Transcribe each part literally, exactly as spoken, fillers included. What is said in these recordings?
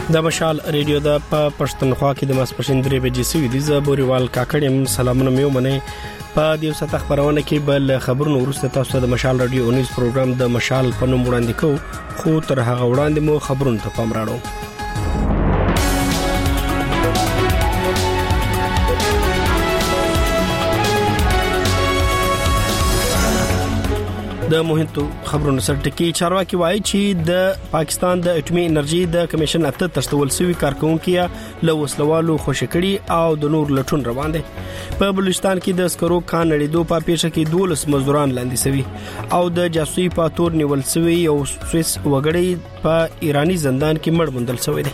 د مشال ریډیو د پښتونخوا کې د ماسپښین درې بجې سوي دي. زه بوريوال کاکړم سلامونه مې ومنه. په دې وسه خبرونه کې بل خبرونه ورسته تاسو د مشال ریډیو نیوز پروګرام د مشال په نوم وړاندې کوو، خو تر هغه وړاندې مو خبرونه ته پام راړو. د مهمو خبرونو سره ټکی چارواکي وایي چې د پاکستان د اټومي انرژي د کمیشن اته تشتول سوي کارکونکو له وسلوالو خوشکړي او د نور لټون روان دي. په بلوچستان کې د سکرو کان نړیدو په پیښه کې دولس مزدوران لاندې سوي او د جاسوسي په تور نیول سوي یو سويس وګړی په ایرانی زندان کې مړ موندل شوی دی.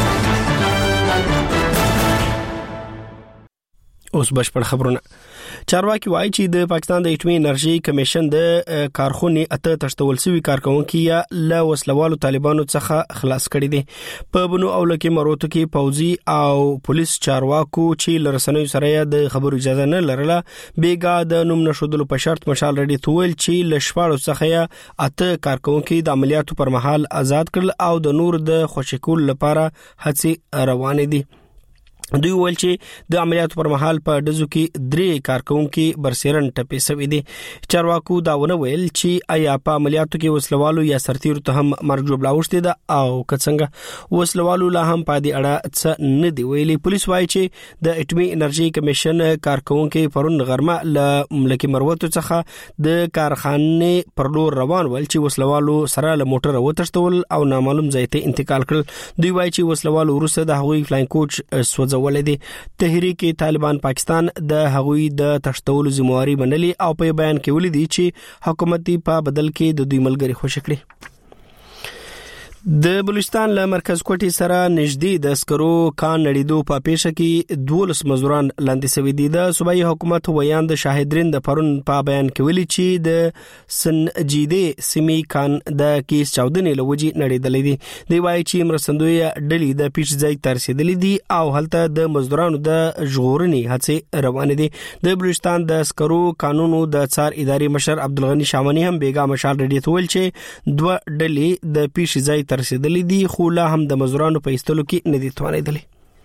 اوس بشپړ خبرونه. چارواکي وایي چې د پاکستان د اټومي انرژي کمیشن د کارخونې اته تشتول سوي کارکونکو له وسلوالو طالبانو څخه خلاص کړي دي. په بنو اولکه مروتو کې پوځي او پولیس چارواکو چې لرسنوي سره د خبرو اجازه نه لرله بیګا د نوم نشودلو په شرط مشال رډي تویل چې لشپاړو څخه اته کارکونکو د عملیاتو پر مهال آزاد کړل او د نور د خوشکول لپاره هڅې روانې دي. دوی ویل چې د عملیاتو پر مهال په دزو کې درې کارکونکو برسیرن ټپي شوی دي. چارواکو دا ونه ویل چې آیا په عملیاتو کې وسلوالو یا سرتیرو ته هم مرګ جوړ لاوښتي ده او کڅنګ وسلوالو لا هم په دې اړه څه نه دی ویلي. پولیس وایي چې د اټومي انرژي کمیشن کارکونکو پرون غرمه له ملکی مروتو څخه د کارخانې پر لور روان ول چې وسلوالو سره له موټر وتښتول او نامعلوم ځای ته انتقال کړل. دوی وایي چې وسلوالو وروسته د هغوی فلاین کوچ سوځ ولدي. تحریک طالبان پاکستان د هغوی د تشتولو ذمہواری منلي او په بیان کې ولیدي چې حکومت په بدل کې د دوی ملګری خوشی کړي. د بلوچستان له مرکز کوټي سره نږدې د سکرو کان نړیدو په پیښه کې دولس مزدوران لاندې شوي دي. د صوبایي حکومت ویان د شاهدرین د پرون په بیان کې ویلي چې د سنجیده سیمې کان د کیس چاودنې لوجي نړیدلې دي. دی وایي چې مرستندوی ډلې د پیښې ځای ته رسیدلې دي او هلته د مزدورانو د ژغورنې هڅې روانې دي. د بلوچستان د سکرو قانونو د څار اداري مشر عبدالغنی شامنی هم بیګا مشال رډي ته ویل چې دوه ډلې د پیښې ځای رسیدلې دي خو لا هم د مزدورانو په ایستلو کې نه دي توانیدلې.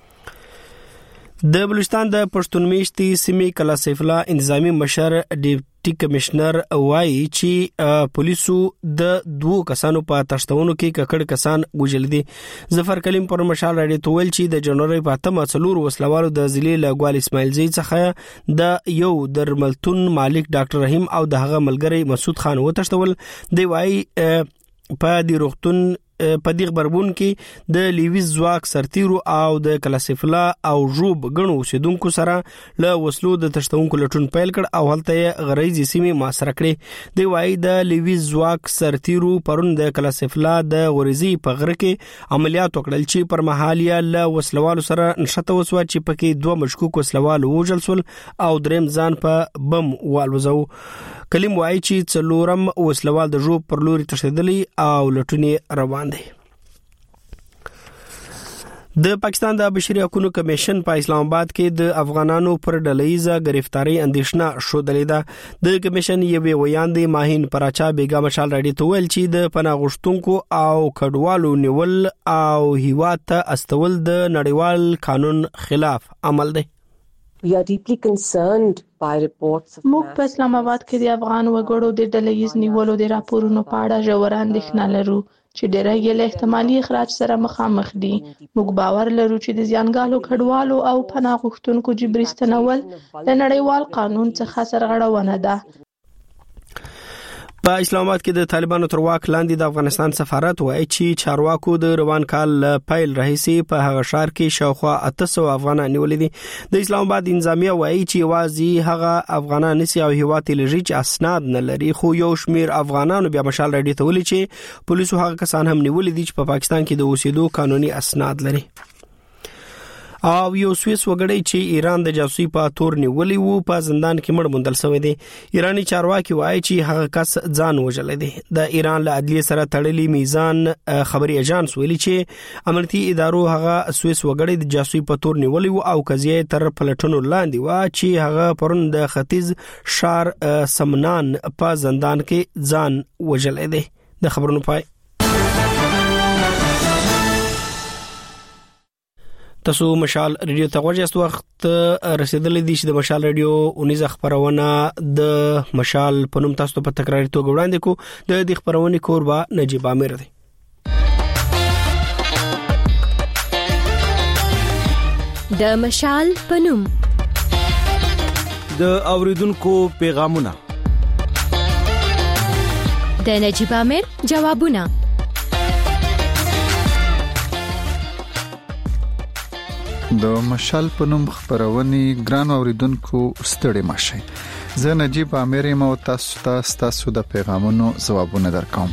د بلوچستان د پښتون میشتي سیمې کلا سیف الله انتظامی مشر ډیپټي کمشنر وایي چې پولیسو د دوه کسانو په تشتونو کې ککړ کسان وژل دي. ظفر کلیم پر مشال راډي تویل چې د جنوري په اتمه څلور وسلوالو د ضلع لګوال اسماعیل زی څخه د یو درملتون مالک ډاکټر رحیم او د هغه ملګری مسعود خان وتښتول. دی وایي په دې روغتون په دې خبربون کې د لیویز زواک سرتیرو او د کلاسفلا او روب غنو اوسیدونکو سره له وسلو د تشتونکو لټون پیل کړ او هلته غریزي سیمه ماسره کړې. دی وایي د لیویز زواک سرتیرو پرون د کلاسفلا د غریزي په غره کې عملیات وکړل چې پر محالیا له وسلوالو سره نشته وسو چې پکې دوه مشکوک وسلوال وژل سول او دریم ځان په بم والوزو. کلیم وایي چې څلورم وسلوال د روب پر لوري تشددلی او لټونی روان دي. د پاکستان د بشري حقوقو کمیشن په اسلام آباد کې د افغانانو پر ډلهیزه گرفتاری اندیشنه شودلې ده. د کمیشن یوه ویان دی ماهین پراچا بیګا مشال راډي تویل چې د پناه غوښتونکو او کډوالو نیول او هیواد ته استول د نړیوال قانون خلاف عمل دی. We are deeply concerned by reports of موږ په اسلام آباد کې د افغان وګړو د ډلهیز نیولو د راپورونو په اړه ژور اندېښنه لرو چې ډېری یې له احتمالي اخراج سره مخامخ دي. موږ باور لرو چې د زیانګالو کډوالو او پناه غوښتونکو جبري ستنول د نړیوال قانون څخه سرغړونه ده. په اسلام آباد کې د طالبانو تر واک لاندې د افغانستان سفارت وایي چې چارواکو د روان کال پیل راهیسي په هغه ښار کې شاوخوا اته سوه افغانان نیولې دي. د اسلام آباد انتظامیه وایي چې یوازې هغه افغانان نسی او هیواد لږی چې اسناد نه لري، خو یو شمیر افغانانو بیا مشال راډي ته ویلي چې پولیسو هغه کسان هم نیولې دي چې په پاکستان کې د اوسېدو قانوني اسناد لري. او یو سويس وګړی چې ایران د جاسوسي په تور نیولې وو په زندان کې مړ موندل شوی دی. ایرانی چارواکي وایي چې هغه کس ځان وژل دی. د ایران له عدلیې سره تړلې میزان خبري اژانس ویلي چې امنیتي ادارو هغه سويس وګړی د جاسوسي په تور نیولې وو او قضیه تر پلټنو لاندې و چې هغه پرون د ختیځ شار سمنان په زندان کې ځان وژل دی. د خبرونو پای تاسو مشال ریډیو ته غوښتل وخت رسیدلې دي چې د مشال ریډیو اونیزه خبرونه د مشال په نوم تاسو په تکراري توګه وړاندې کو د دې خبرونه کوربه نجيب عامر دی. د مشال په نوم د اوریدونکو پیغامونه، د نجيب عامر جوابونه. د مشال په نوم خبرونه ګران اوریدونکو ستړي ماشي. زه نجيب عامر یم او تاسو ته تاسو د پیغامونو ځوابونه درکوم.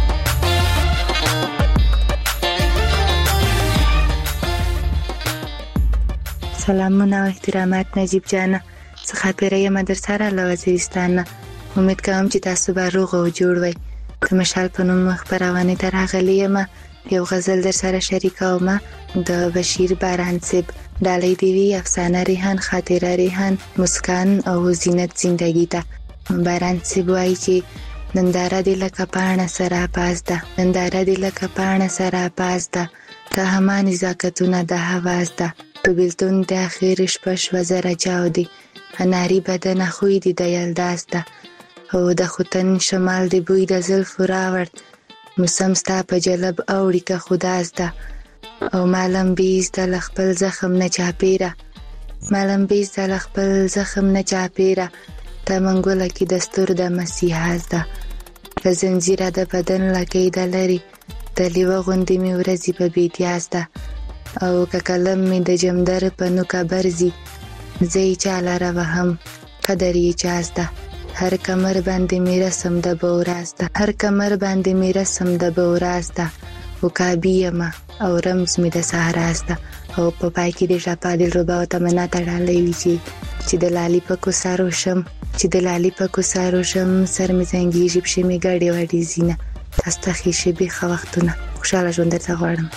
سلامونه او احترامات نجيب جان، څخه پیرې مدرسه له وزیرستان. امید کوم چې تاسو به روغ او جوړ وئ. د مشال په نوم خبرونه درغلې یم. یو غزل در سره شریکوم د بشیر باران صاحب. ډالۍ دی وی افسانه ریحان، خاطره ریحان، مسکان او زینت زندگی ته. باران صاحب وایي چې ننداره دی لکه پاڼه سره پاس ده، ننداره دی لکه پاڼه سره پاس ده، ته همان نزاکتونه د حواس ده. په بلتون د اخیر شپه شو زره چاو دی، اناری بدن خوې دی د یلداس ده. او د خوتن شمال دی بوی د زلفو راورد، موسم ستا په جلب اوړي که خداز ده. او معلم بیز د خپل زخم نه چاپیره، معلم بیز د خپل زخم نه چاپیره، ته منګوله کې دستور د مسیحاز ده. په زنجیره د بدن لکې د لري، د لیوه غوندې می ورځي په بیتیاز ده. او که کلم می د جمدر په نوکه برزي، زی چاله روهم قدر یې چاز ده. هر کمر باندې می رسم د بوراز ده، هر کمر باندې می رسم د بوراز ده. او کابیما او رمز می د سهراز ده. او په پای کې د شپه د ربا او تمنا تړلې وی چې چې د لالي په کوسارو شم، چې د لالي په کوسارو شم، سر می زنګي جيب شي می ګاډي وړي زینه. تاسو خې شي به خو وختونه خوشاله ژوند ته غواړم.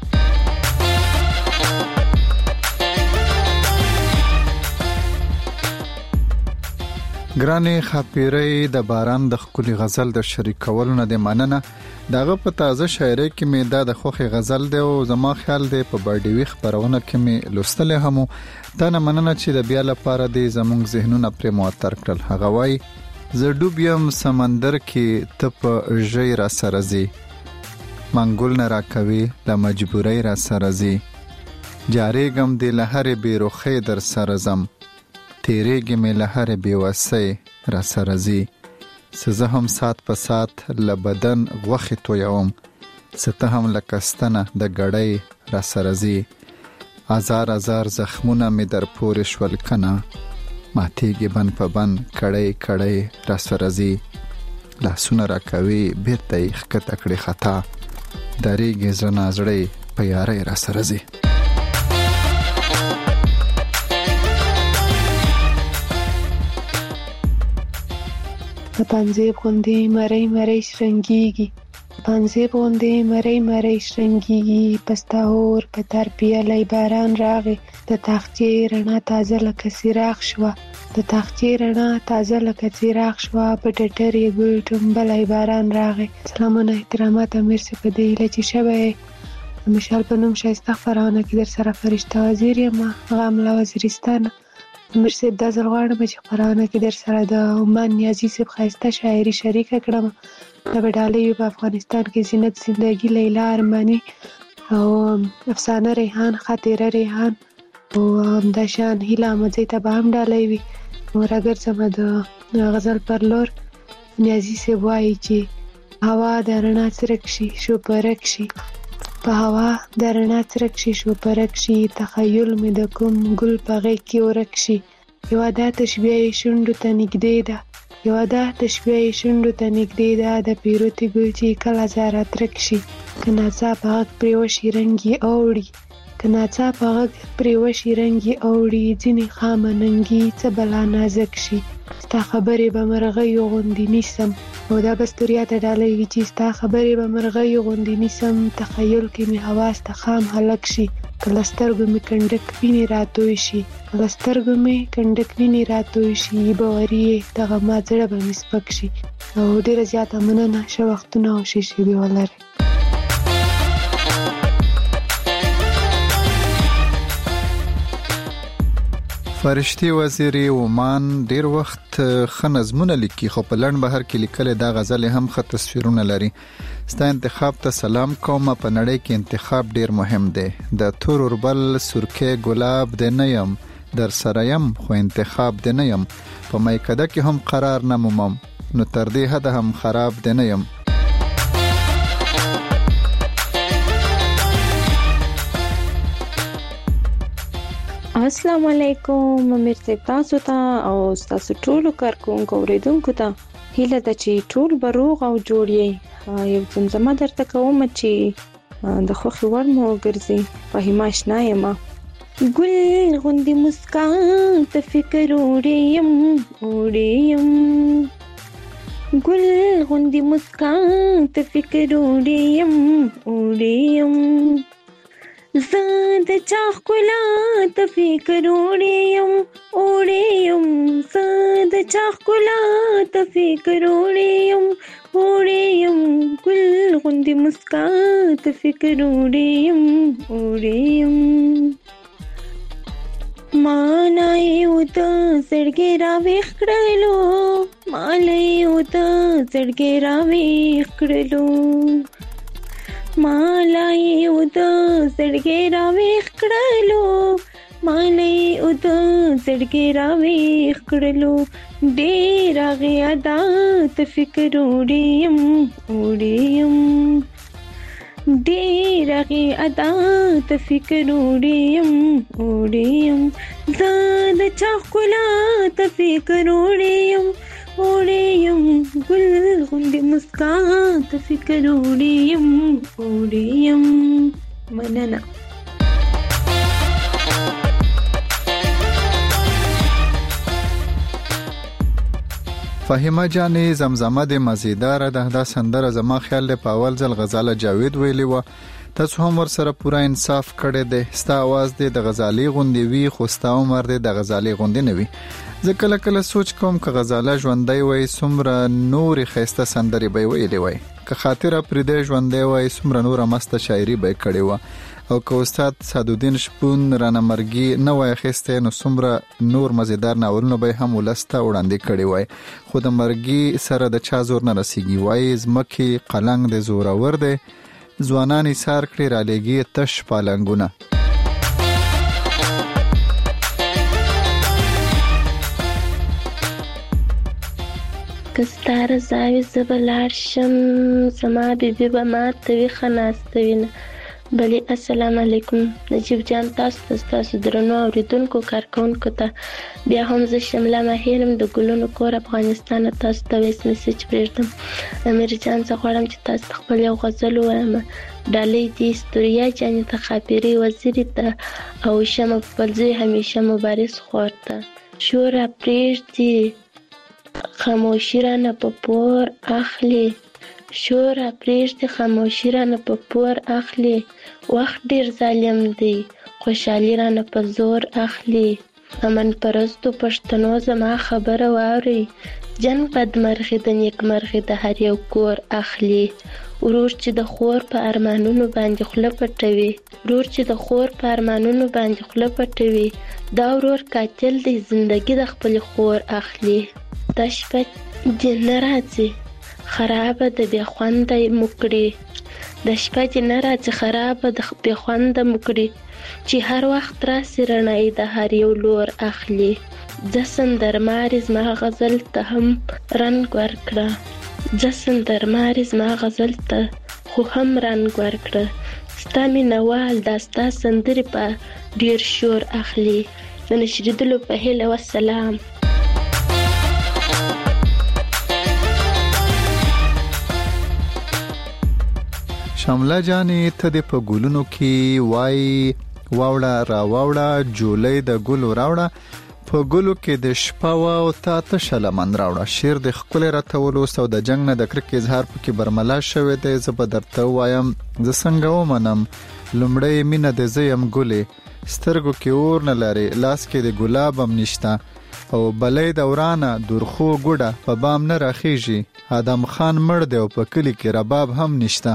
ګرانې خاپیرې د باران د خولي غزل د شریکولو نه د مننه. دغه په تازه شاعري کې مې دا د خوخي غزل دی او زما خیال دی په بایډوي خبرونه کې مې لوستل هم. دا نه مننه چې د بیا لپاره د زمونږ ذهنونه پر موثر کړل. هغه وای زه ډوبیم سمندر کې ته په ژی را سره زی، منګول نه راکوي له مجبورۍ را سره زی، جاریږم د لهرې بیروخې در سره زم، تیریږي مې لهر بیوسۍ را سره زی. سزه هم سات په سات لبدن غوښې تویوم، سته هم لکستنه د ګړۍ را سره زی. ازار ازار زخمونه مې در پورې شول کنه، ماتیږي بن په بن کړی کړی را سره زی. لاسونه را کوي بیرته یې ښکته کړې خطا، دریږي زړه نازړی په یارۍ را سره زی. په پنځه غوندې مړی مړی شرنګيږي، پنځه غوندې مړی مړی شرنګيږي، پستا اور په تر پیالای باران راغی، د تاخچې رڼا تازه لکه څراغ شوه، د تاخچې رڼا تازه لکه څراغ شوه، په ټټرې ګل ټومبلای باران راغی. سلامونه احترامات امیر څه په دی لچې شوی. مشال په نوم شایسته خبرونه کې در سره فرشته وزیر یم، غام له وزیرستان. امیر صاحب دا ځل غواړم چې خبرونه کې در سره د عمان نیازي صاحب خایسته شاعري شریکه کړم. د بډالیو په افغانستان کې زینت زندگی، لیلا ارمانی او افسانه ریحان، خاطره ریحان او همداشان هیله مزې ته به هم ډالۍ وي. راګرځم د غزل پر لور. نیازي صاحب وایي چې هوا د رڼا څرک شي شوپرک شي، په هوا د رڼا څرک شي شوپرک شي، تخیل مې د کوم ګل په غېږ کې ورک شي. یوه دا تشبیه یې شونډو ته نږدې ده، یوه دا تشبیه یې شونډو ته نږدې ده، د پیروتې ګل چې کله زاره ترک شي، که ناڅاپه غږ پرې وشي رنګ یې اوړي، که ناڅاپه غږ پرې وشي رنګ یې اوړي، ځینې خامه ننګي څه بلا نازک شي، ستا خبرې به مرغیو غوندې نیسم. او دا بستوریا ته ډالۍ وي چې ستا خبرې به مرغیو غوندې نیسم، تخیل کې مې حواس ته خام هلک شي، کله سترګو مې کنډک وینې راتوی شي، کله سترګو مې کنډک وینې راتوی شي، باوري یې دغه ما زړه به مې سپک شي. او ډېره زیاته مننه، ښه وختونه او ښې شېبې ولرئ. فرشتي وزیري عمان ډیر وخت ښه نظمونه لیکي، خو په لنډ بهر کې لیکل دا غزل هم ښه تصویرونه لري. ستا انتخاب ته سلام کوم. په نړۍ کې انتخاب ډیر مهم دی. د تور اوربل سرکه ګلاب د نیم در سره یم، خو انتخاب د نیم. په میکده کې هم قرار نه مومم، نو تر دې حد هم خراب د نیم. السلام علیکم. امیر صاحب تاسو ته او تاسو ټول کارکونکو اوریدونکو ته هیله ده چې ټول به روغ او جوړ یې. یو زمزمه درته کوم چې د خوښې وړ مو ګرځي. فهیمه اشنا یم. ګل غوندې مسکا ته فکر وړې یم وړې یم، ګل غوندې مسکا ته فکر وړې یم وړې یم، زه د چا ښکلا ته فکر وړې یم وړې یم، زه د چا ښکلا ته فکر وړې یم وړې یم، ګل غوندې مسکا ته فکر وړې یم وړې یم. مالا یو د زړګي راویښ کړلو، مالا یو د زړګي راویښ کړلو، مالا یو د زړګي راویښ کړلو، مالا یو د زړګي راویښ کړلو، ډېر هغې ادا ته فکر وړې یم وړې یم، ډېر هغې ادا ته فکر وړې یم وړې یم، زه د چا ښکلا ته فکر وړې یم وړې یم، ګل غوندې مسکا ته فکر وړې یم وړې یم. مننه. فهیمه جانې زمزمه د مزیداره ده. دا سندره زما خیال دی په اول ځل غزاله جاوید ویلی و. تاسو هم ورسره پوره انصاف کړی دی. ستا آواز دی د غزالي غوندې وي، خو ستا عمر دی د غزالي غوندې نه وي. زه کله کله سوچ کوم که غزاله ژوندی وای څومره نورې ښایسته سندرې به یې ویلې وای، که خاطره پرېدی ژوندی وای څومره نوره مسته شاعري به یې کړې وه، او که استاد سعدالدین شپون رانه مرګي نه وای اخیستی نو څومره نور مزیدار ناولونه به هم ولس ته وړاندې کړي وای. خو د مرګي سره د چا زور نه رسیږي. وایي ځمکې قلنګ د زورور دی، ځوانان یې سار کړي رالیږي تش پالنګونه. که ستا رضا وي زه به لاړ شم، زما بیبي به ماته ویښه ناسته وینه. بلی السلام علیکم. نجیب جان تاسو ته ستاسو درنو اوریدونکو کارکونکو ته بیا هم زه شمله مهیرم د ګلونو کور افغانستان تاسو ته ویس میسج پرېږدم. امیر جان زه غواړم چې تاسو ته خپل یو غزل ووایم. ډالۍ دې استوریا جانې ته، خاپیرې وزیري ته، او شمه خپلزوی همیشه مبارز خور ته. شوره پرېږدي خاموشي رانه په پور اخلي، شوره پرېږدي خاموشي رانه په پور اخلي، وخت ډېر ظالم دی خوشحالي رانه په زور اخلي. امن پرستو پښتنو زما خبره واورئ، جنګ بدمرغي د نیکمرغي د هر یو کور اخلي. ورور چې د خور په ارمانونو باندې خوله پټوي، ورور چې د خور په ارمانونو باندې خوله پټوي، دا ورور قاتل دی زندگی د خپل خور اخلي. دا شپه دې نه راځي خرابه د بې خونده مکړي، د شپه دې نه راځي خرابه د بې خونده مکړي، چې هر وخت راسي رڼایي د هر یو لور اخلي. زه سندرمارې زما غزل ته هم رنګ ورکړه، زه سندرمارې زما غزل ته خو هم رنګ ورکړه، ستا مینهوال دا ستا سندرې په ډېر شور اخلي. د نشریدلو په هیله والسلام. شمله جانې ته دې په ګلونو کې وای واوړه را واوړه، جولۍ د ګلو راوړه، په ګلو کې د شپه وا او تا تشه لمن راوړه. شعر د ښکلې راته ولوست او د جنګ نه د کرکې اظهار پکې برملا شوی دی. زه به درته ووایم زه څنګه ومنم لومړی مینه د زه یم ګلې، سترګو کې اور نه لري لاس کې د ګلاب هم نشته، او بلې دورانه دورخو ګوډه په بام نه راخیږي، آدم خان مړ دی او په کلی کې رباب هم نشته.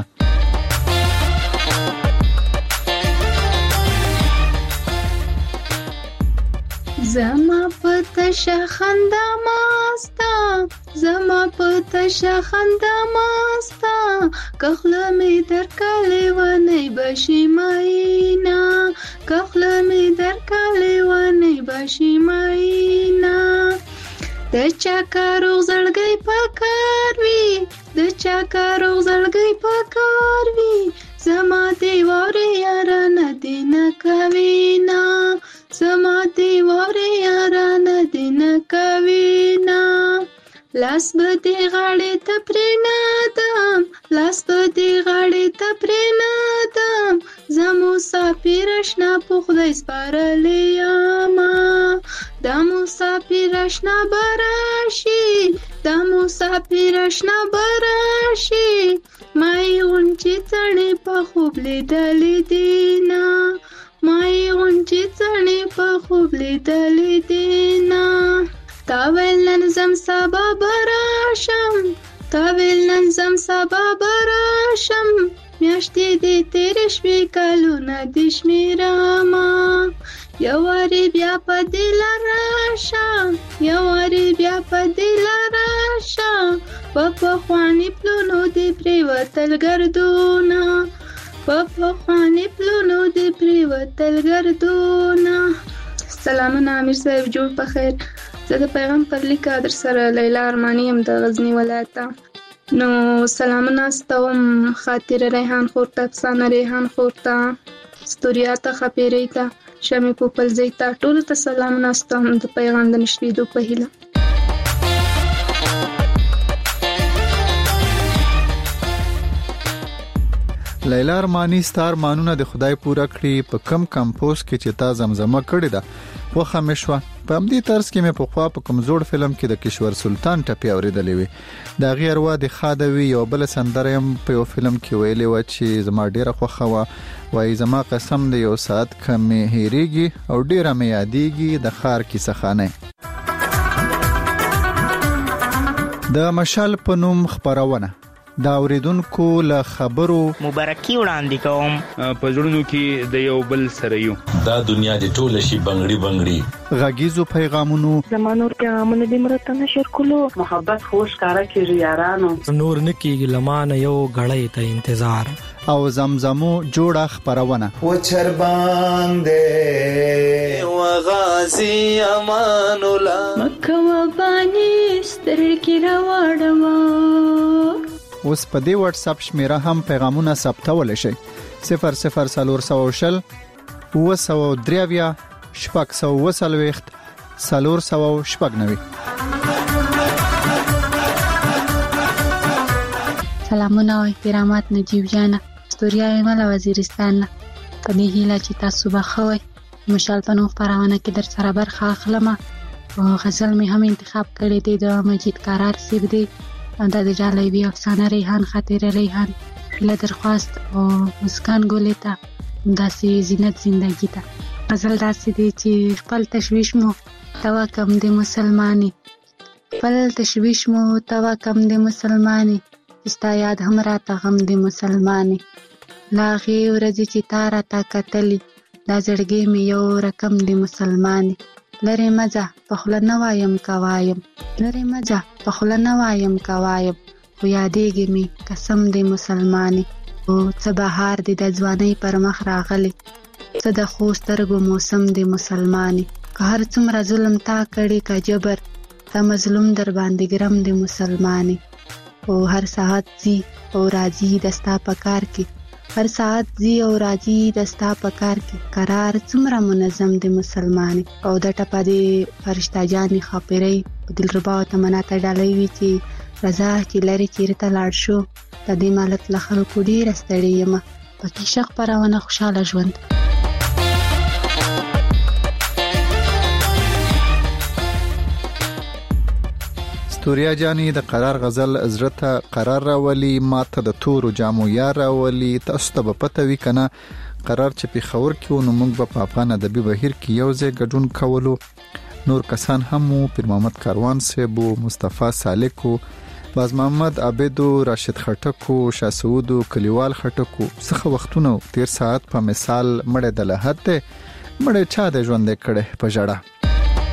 زما پته شخنده ماستا زما پته شخنده ماستا کخله می در کلی و نی بشی ماینا کخله می در کلی و نی بشی ماینا د چا کارو زړګي پکار وی د چا کارو زړګي پکار وی زما دی وره یار نه دین کوینا زما دی وره یار نه دین کوینا لاس به دی غاړې ته پرېنادم لاس به دی غاړې ته پرېنادم زمو سفیر اشنا په خدای سپارلې یاما د مسافر اشنا براشي د مسافر اشنا براشي مای غونچې څڼې په خوب لیدلې دینا مای غونچې څڼې په خوب لیدلې دینا تا ویل نن زم سبا براشم تا ویل نن زم سبا براشم میاشتې دې تېرې شوې کلونه دې شمېرمه یوارې بیا په دې راشه یوارې بیا په دې راشه په پخواني پلونو دې پرېوتل ګردونه په پخواني پلونو دې پرېوتل ګردونه. سلامونه امیر صاحب، جوړ په خیر. زه د پیغام پر لیکه در سره لیلا ارماني یم د غزني ولایته. نو سلامونه ستوم خاطر ریحان خور ته، افسانه ریحان خور ته، ستوریا ته، خپیرې ته، شمې پوپلزۍ ته، ټولو ته سلامونه ستوم د پیغام د نشریدو په هیله. لیلا ارماني ستار مانونه د خدای پوره کړی. په کم کمپوز کې چې تا زمزمه کړی ده وخه مشوه. په همدې طرز کې مې په خوا په کمزور فلم کې د کشور سلطان ټپي اوریدلې وي. د هغې اروا د خادوي یو بل سندره هم په یو فلم کې ویلې و چې زما ډیره خوښه وه. وایي زما قسم د یو ساعت کمې هېریږي او ډیره مې یادېږي د ښار کیسه خانه. د مشال په نوم خپرونه دا اوریدونکو له خبرو مبارکي وړاندې کوم. په زړونو کې د یو بل سره یو دا دنیا د ټوله شي بنگړي بنگړي غږیزو پیغامونو زمانور پیغامونه د مرته نشر کولو محبت خوش کارا کیږي یارانو نور نکیږي لمانه یو غړې ته انتظار او زمزمو جوړه خبرونه و چر باندې و غازی امان الله مکه و بانی سترګې راوړم. اوس په دې واتس اپ شمیره هم پیغامونه ثبتول شي. صفر صفر سلور سو شل و سو دریویا شپږ سو وسلويخت سلور سو شپږ نوي. سلامونه او احترامات نجیب جانا ستوریا ایماله وزیرستان. په دې هیله چې تاسو به خوي مشال پنو خبرونه کې در سره برخه اخلم. او غزل می هم انتخاب کړی دی د مجید قرار سیب دی دا د جالبی افسانه ریحان خاطر ریحان له درخواست او مسکان ګولې ته داسې زینت زندگی ته غزل داسې دی چې خپل تشویش مو توا کم د مسلمانی خپل تشویش مو توا کم د مسلمانی استا یاد هم راته غم د مسلمانی لاغي ورځ چې تارا تا کتلی دا زړګي مې یو رقم د مسلمانی لره مزه په خله نوایم کوایم لره مزه په خله نوایم کوایم خو یادېږي می قسم دې مسلمانی او څه بهار دې د ځوانۍ پر مخ راغلی څه د خو سترګو موسم دې مسلمانی که هر څومره ظلم تا کړي کا جبر تا مظلوم در باندې ګرم دې مسلمانی او هر ساعت زی او راځي دستا پکار کې هر ساعت زی او راځي دستا پکار کې قرار څومره منظم دي مسلمانې او د ټپه دي فرشتہ جانې خاپېرې په دلربا او تمنا ته ډالۍ وي چې رضا چې لري چیرته لاړ شو د دې مالک له خلکو ډېره ستړې یم پکې شخ پرونه خوشاله ژوند. ستوریا جانی د قرار غزل عزرته قرار راولي ماته د تورو جامو یار راولي. تاسو ته په پته وی کنه قرار چې په خور کې نو موږ په افغان ادبي بهیر کې یو ځای ګډون کولو. نور کسان هم پیر محمد کاروان صاحب، مصطفی سالکو، باز محمد عبدو، راشد خټکو، شاه سعودو، کلیوال خټکو څخه وختونه تیر ساعت په مثال مړه د لحد مړه چا د ژوند کړه په جړه.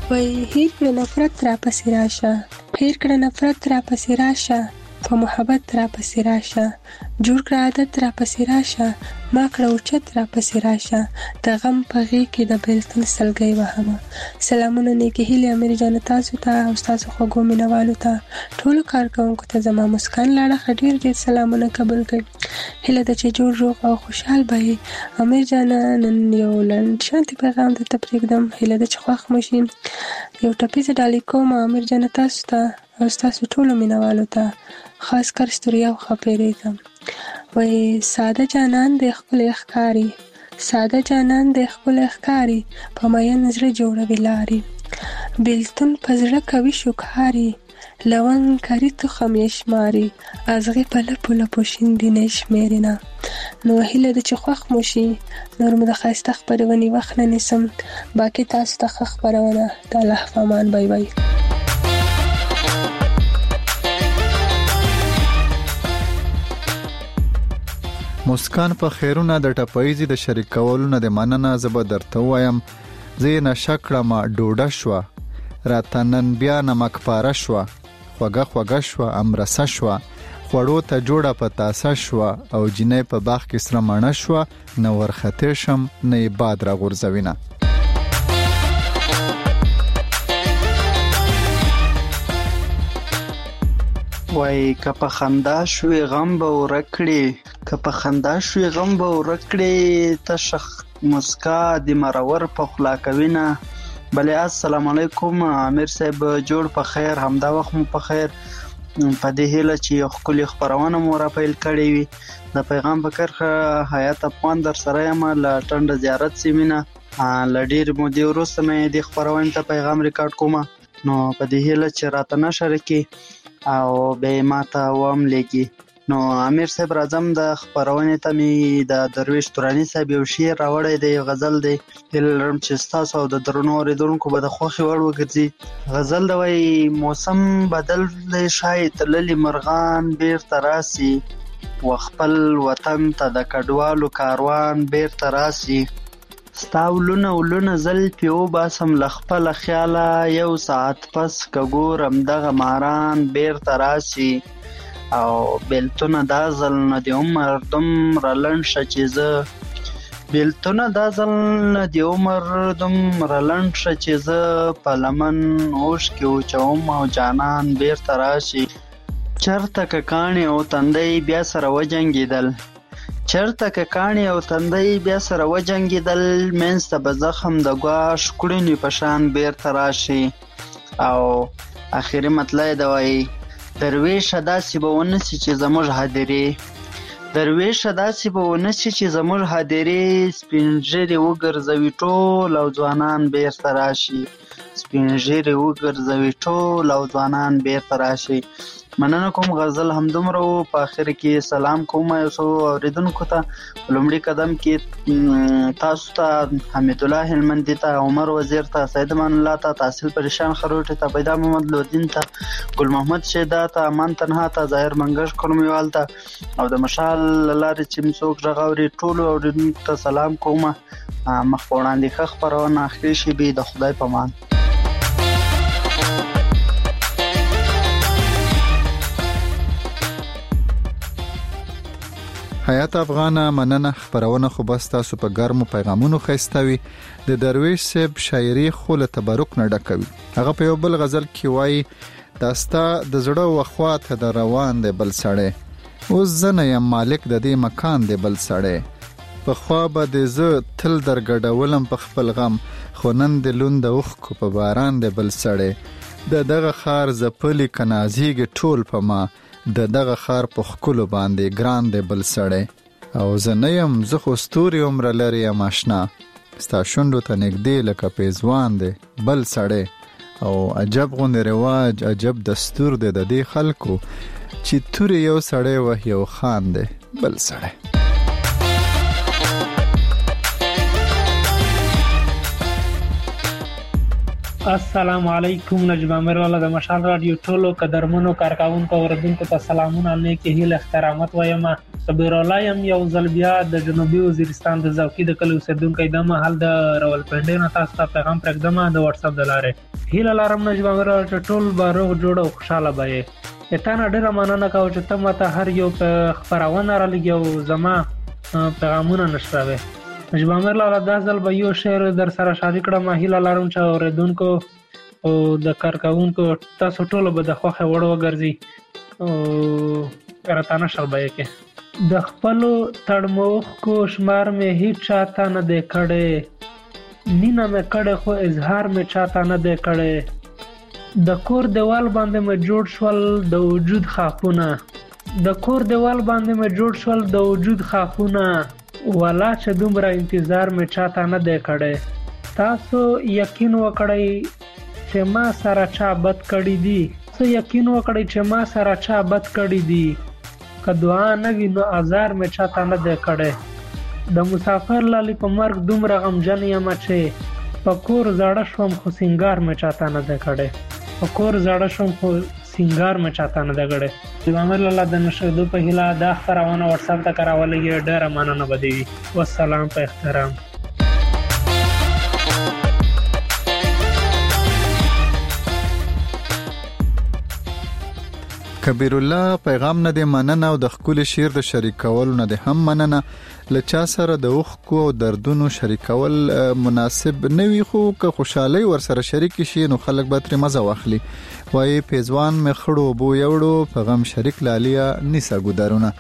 وای هیر کړه نفرت را پسې راشه، هیر کړه نفرت را پسې راشه، په محبت را پسې راشه، جوړ کړه عادت را پسې راشه، ما کړه اوچت را پسې راشه، د غم په غېږ کې د بېلتون سلګۍ وهمه. سلامونه نیکې هیلې امیر جان تاسو ته او ستاسو خوږو مینوالو ته، ټولو کارکوونکو ته زما مسکان له اړخه ډېر ډېر سلامونه قبول کړئ. هیله ده چې جوړ روغ او خوشحال به یې. امیر جانه نن یو لنډ شانتې پیغام درته پرېږدم، هیله ده چې خوښ مو شي. یو ټپیزه ډالۍ کوم امیر جانه تاسو ته او ستاسو ټولو مینوالو ته، خاص کر ستوریا او خپېرېږم. وای ساده جانان دی ښکلی ښکاري، ساده جانان دی ښکلی ښکاري، په مین زړه جوړوي لارې، بېلتون په زړه کوي شکاري، لونګ کري تخم یې شماري، ازغې په لپو لپو شیندي نه شمېري نه. نو هیله ده چې خوښ مو شي. نور مو د ښایسته خپرونې وخت نه نیسم، باقي تاسو ته ښه خپرونه. د الله په امان. بای بای. مسکان په خیرونه د ټپایزي د شریک کولو نه د مننه زه به درته ووایم زه یې نشه کړمه ډوډه شوه راته نن بیا نمک پاره شوه خوږه خوږه شوه امرسه شوه خوړو ته جوړه په تاسه شوه او جینۍ په باغ کې سره مڼه شوه نه ورختې شم نه یې باد راغورځوینه. وای که په خندا شوې غم به ورکړې، که په خندا شوې غم به ورکړې، تشه مسکا د مرور په خلا کوینه. بلې السلام علیکم امیر صاحب، جوړ په خیر، همدا وخت مو په خیر. په دې هیله چې یو ښکلې خپرونه مو راپیل کړې وي. د پیغام په کرښه حیات افغان در سره یم له ټنډه زیارت سیمې نه. له ډېرې مودې وروسته مې دې خپرونې ته پیغام ریکارډ کومه، نو په دې هیله چې راته نشره کړي او به ما ته وام لګي. نو امیر صاحب راځم د خپرونې ته مې د درویش توراني صاحب یو شعر راوړی دی، غزل دی. هیله لرم چې ستاسو او د درنو اورېدونکو به د خوښې وړ وګرځي. غزل دی وایي موسم بدل دی شاید تللي مرغان بیرته راسي، و خپل وطن ته د کډوالو کاروان بیرته راسي. ستا ولونه ولونه زلفې وباسم له خپله خیاله، یو ساعت پس که ګورم دغه ماران بیرته راسي. او بیلتونه دا ځل نه د عمر دومره لنډ شه چې زه، بیلتونه دا ځل نه د عمر دومره لنډ شه چې زه په لمن اوښکې وچوم او جانان بیرته راشي. چرته که کاڼې او تندی بیا سره وجنګېدل، چرته که کاڼې او تندی بیا سره وجنګېدل، منځ ته به زخم د ګواښ کړنې په شان بیرته راشي. او اخري مطلع یې د وایي درویشه داسې به ونه سي چې زموږ هدیرې، درویشه داسې به ونه سي چې زموږ هدیرې، سپین ږیرې وګرځوي ټول او ځوانان بیرته راشي، سپین ږیرې وګرځوي ټول او ځوانان بیرته راشي. مننه کوم، غزل همدومره و. په اخر کې سلام کوم یو څو اورېدونکو ته. په لومړي قدم کې تاسو ته، حمید الله هلمندي ته، عمر وزیر ته، سید امان الله ته، تحصیل پریشان خروټي ته، پیدا محمد لودین ته، ګل محمد شیدا ته، امان تنها ته، ظاهر منګش کلمیوال ته او د مشال لارې چې څوک غږ اوري ټولو اورېدونکو ته سلام کوم. مخ په وړاندې ښه خپرونه اخري شي به د خدای په امان. حیات افغانه مننه. خپرونه خو بس تاسو په ګرمو پیغامونو ښایستوي. د درویش صاحب شاعري خو له تبرک نه ډکوي. هغه په یو بل غزل کې وایي داستا د زړه وخواته د روان دی بل سړی، اوس زه نه یم مالک د دې مکان دی بل سړی، په خوا به د زه تل درګډولم په خپل غم، خو نن د لوند د اوښکو په باران دی بل سړی، د دغه ښار ځپلي که نازیږي ټول په ما، د دغه خار په خکلو باندې ګران دی بل سړی، او زه نه یم زه خو ستوري عمره لرې یم اشنا، ستا شونډو ته نږدې لکه پیزوان دی بل سړی، او عجب غوندې رواج عجب دستور دی د دې خلکو چې تورې یو سړی وه یو خان دی بل سړی. السلام علیکم. نجم امیر والا د مشال رادیو ټولو قدرمنو کارکونکو اوریدونکو ته سلامونه، نیکې هیلې احترامات وایم. صبر الله يم یو ځل بیا د جنوبي وزیرستان د زوکی د کلي اوسیدونکو د مهال د راولپنډۍ نه تاسو ته پیغام پرېږدم د واتس اپ د لارې. هیله لرم نجیب امیر چې ټول به روغ جوړ او خوشاله به یې. تا نه ډېره مننه کوم چې ته ماته هر یو خپرونه رالېږې او زما پیغامونه نشروې. نجیب امیر لاله دا ځل به یو شعر در سره شریک کړم. هیله لرم چې اورېدونکو او د کارکوونکو تاسو ټولو به د خوښې وړ وګرځي او راته نشر به یې کې. د خپلو تړموښکو شمار مې هیڅ چاته نه دی کړی، مینه مې کړې خو اظهار مې چاته نه دی کړی. د کور دیوال باندې مې جوړ شول د وجود خاپونه، د کور دیوال باندې مې جوړ شول د وجود خاپونه، والا چې دومره انتظار مې چاته نه دی کړی. تاسو یقین وکړئ چې ما سره چا بد کړی دي، څه یقین وکړئ چې ما سره چا بد کړی دي. که دعا نه وي نو آزار مې چاته نه دی کړی. د مسافر لالي په مرګ دومره غمجن یم چې په کور زاړه شوم خو سینګار مې چاته نه دی کړی. په کور زاړه شوم خو سینګار مې چاته نه دی کړی. نجیب امیر لاله د نشریدو په هیله دا خپرونه واتس اپ ته کراولې. ډېره مننه به دې وي. والسلام په احترام. کبیر الله پیغام نه دی مننه او د خپل شعر د شریکولو نه دی هم مننه. لچا سره د اوښکو او دردونو شریکول مناسب نه وي، خو که خوشحالي ور سره شریک شي نو خلک به تر مزه واخلي. وای پیزوان مې خړو بو یوړو په غم شریک لالیا نیسا ګدارونه.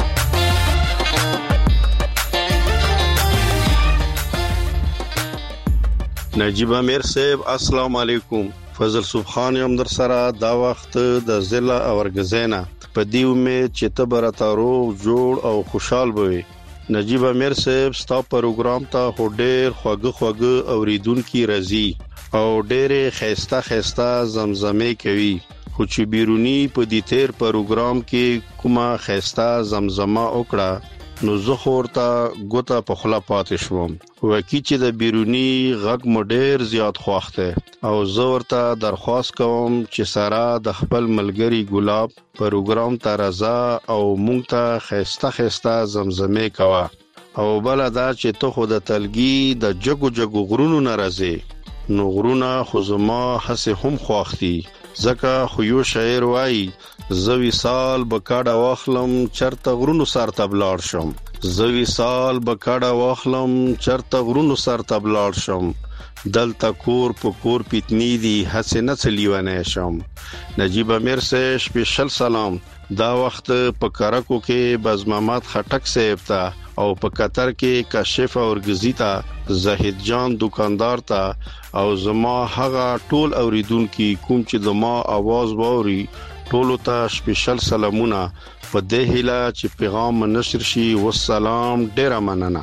نجیب امیر صاحب السلام علیکم. فضل سبحان یم در سره دا وخت د ضلع اورګزینا په دی امید چې ته برته روغ جوړ او خوشحال بوي. نجیب امیر صاحب ستا پروګرام ته هډیر خوږه خوږه اوریدونکو راځي او ډېر خيسته خيسته زمزمه کوي، خو چې بیرونی په دې تیر پروګرام کې کومه خيسته زمزمه وکړه نو زه خورته ګوته په خلا پاتې شوم. وکی چې د بیرونی غږ مو ډېر زیات خوښته او زه ورته درخواست کوم چې سره د خپل ملګری ګلاب پروګرام ته راځه او مونږ ته خيسته خيسته زمزمه کوه. او بل دا چې ته خو د تلګي د جګو جګو غرونو ناراضي نو غرونه خو زما هسه هم خوښتي. زکه خو یو شاعر وای زوی سال بکاډه واخلم چرته غرونو سر تبلار شم، زوی سال بکاډه واخلم چرته غرونو سر تبلار شم، دلته کور په کور پیتنی دی هسه نه چلیونه شم. نجیب امیر سے سپیشل سلام. دا وخت په کرکو کې باز محمد خټک صاحب ته او په قطر کې کاشف اورګزی ته، زاهد جان دکاندار ته او زما هغه ټول اوریدونکو کوم چې د ما आवाज ووري ټولو ته سپیشل سلامونه. په دې هیله چې پیغام نشر شي. والسلام. ډیر مننه.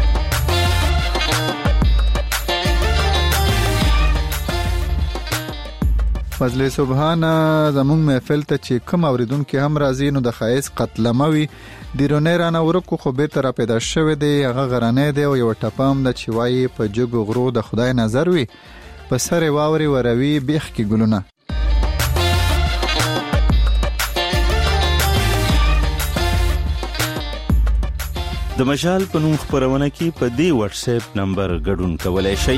فضل سبحان زموږ محفل ته چې کوم اوریدونکو هم راځي نو د خایس قتلموي دیرونه رانه ورکو خو به تر پیدا شوه دی. هغه غرانه دی او یو ټپام د چوي په جګو غرو د خدای نظر وي په سر واوري وروي بیخ کې ګلونه. د مشال په نوم خبرونه کې په دی واتس اپ نمبر ګډون کولای شئ.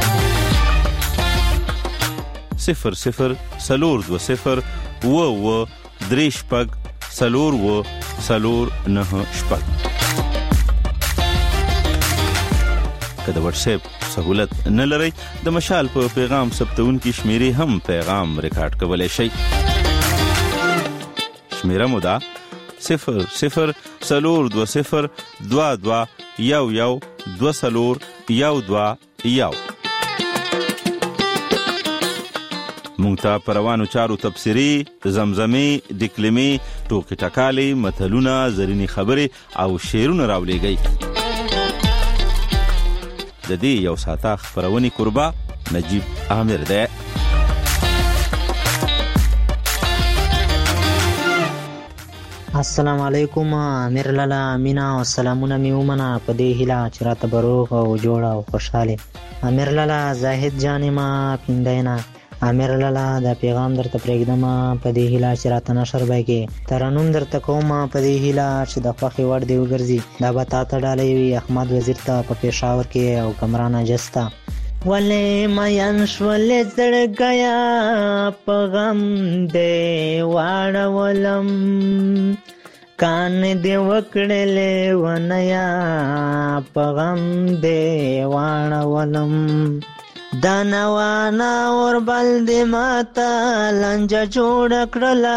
صفر صفر سلور دو صفر و و دریش پگ سلور و سلور نه شپگ. که د واتس اپ سہولت نه لرئ د مشال په پیغام ثبتون کې شمیرې هم پیغام ریکارډ کولای شئ. شمیره مو ده صفر صفر سلور دو صفر دوا دوا یو یو دو سلور یو دوا یو. مونږ ته پروانو چارو تبصری، زمزمه، ډکلمې، ټوکې ټکالې، متلونه، زرینې خبرې او شعرونه راولېږئ. د دې یو ساعته خپرونې قربا نجیب عامر دی. السلام علیکم امیر لالا مینا او سلامونه می ومنه په دې هیله چې راته بروغ او جوړ او خوشاله. امیر لالا زاهد جان ما پیندینا امیر لالا دا پیغام درته پرېږدم په دې هیله چې راته نشر به کې ترنم درته کوم په دې هیله چې د خوښې وړ دې وګرځي دا به تا ته ډالۍ وي احمد وزیر ته په پېښور کې او کمران اجز ته ولې مین شولې زړګیا په غم دې واړولم کان دې وکړلې ونیا په غم دې واړولم دا نوانا وربل دې ماته لنجه جوړ کړله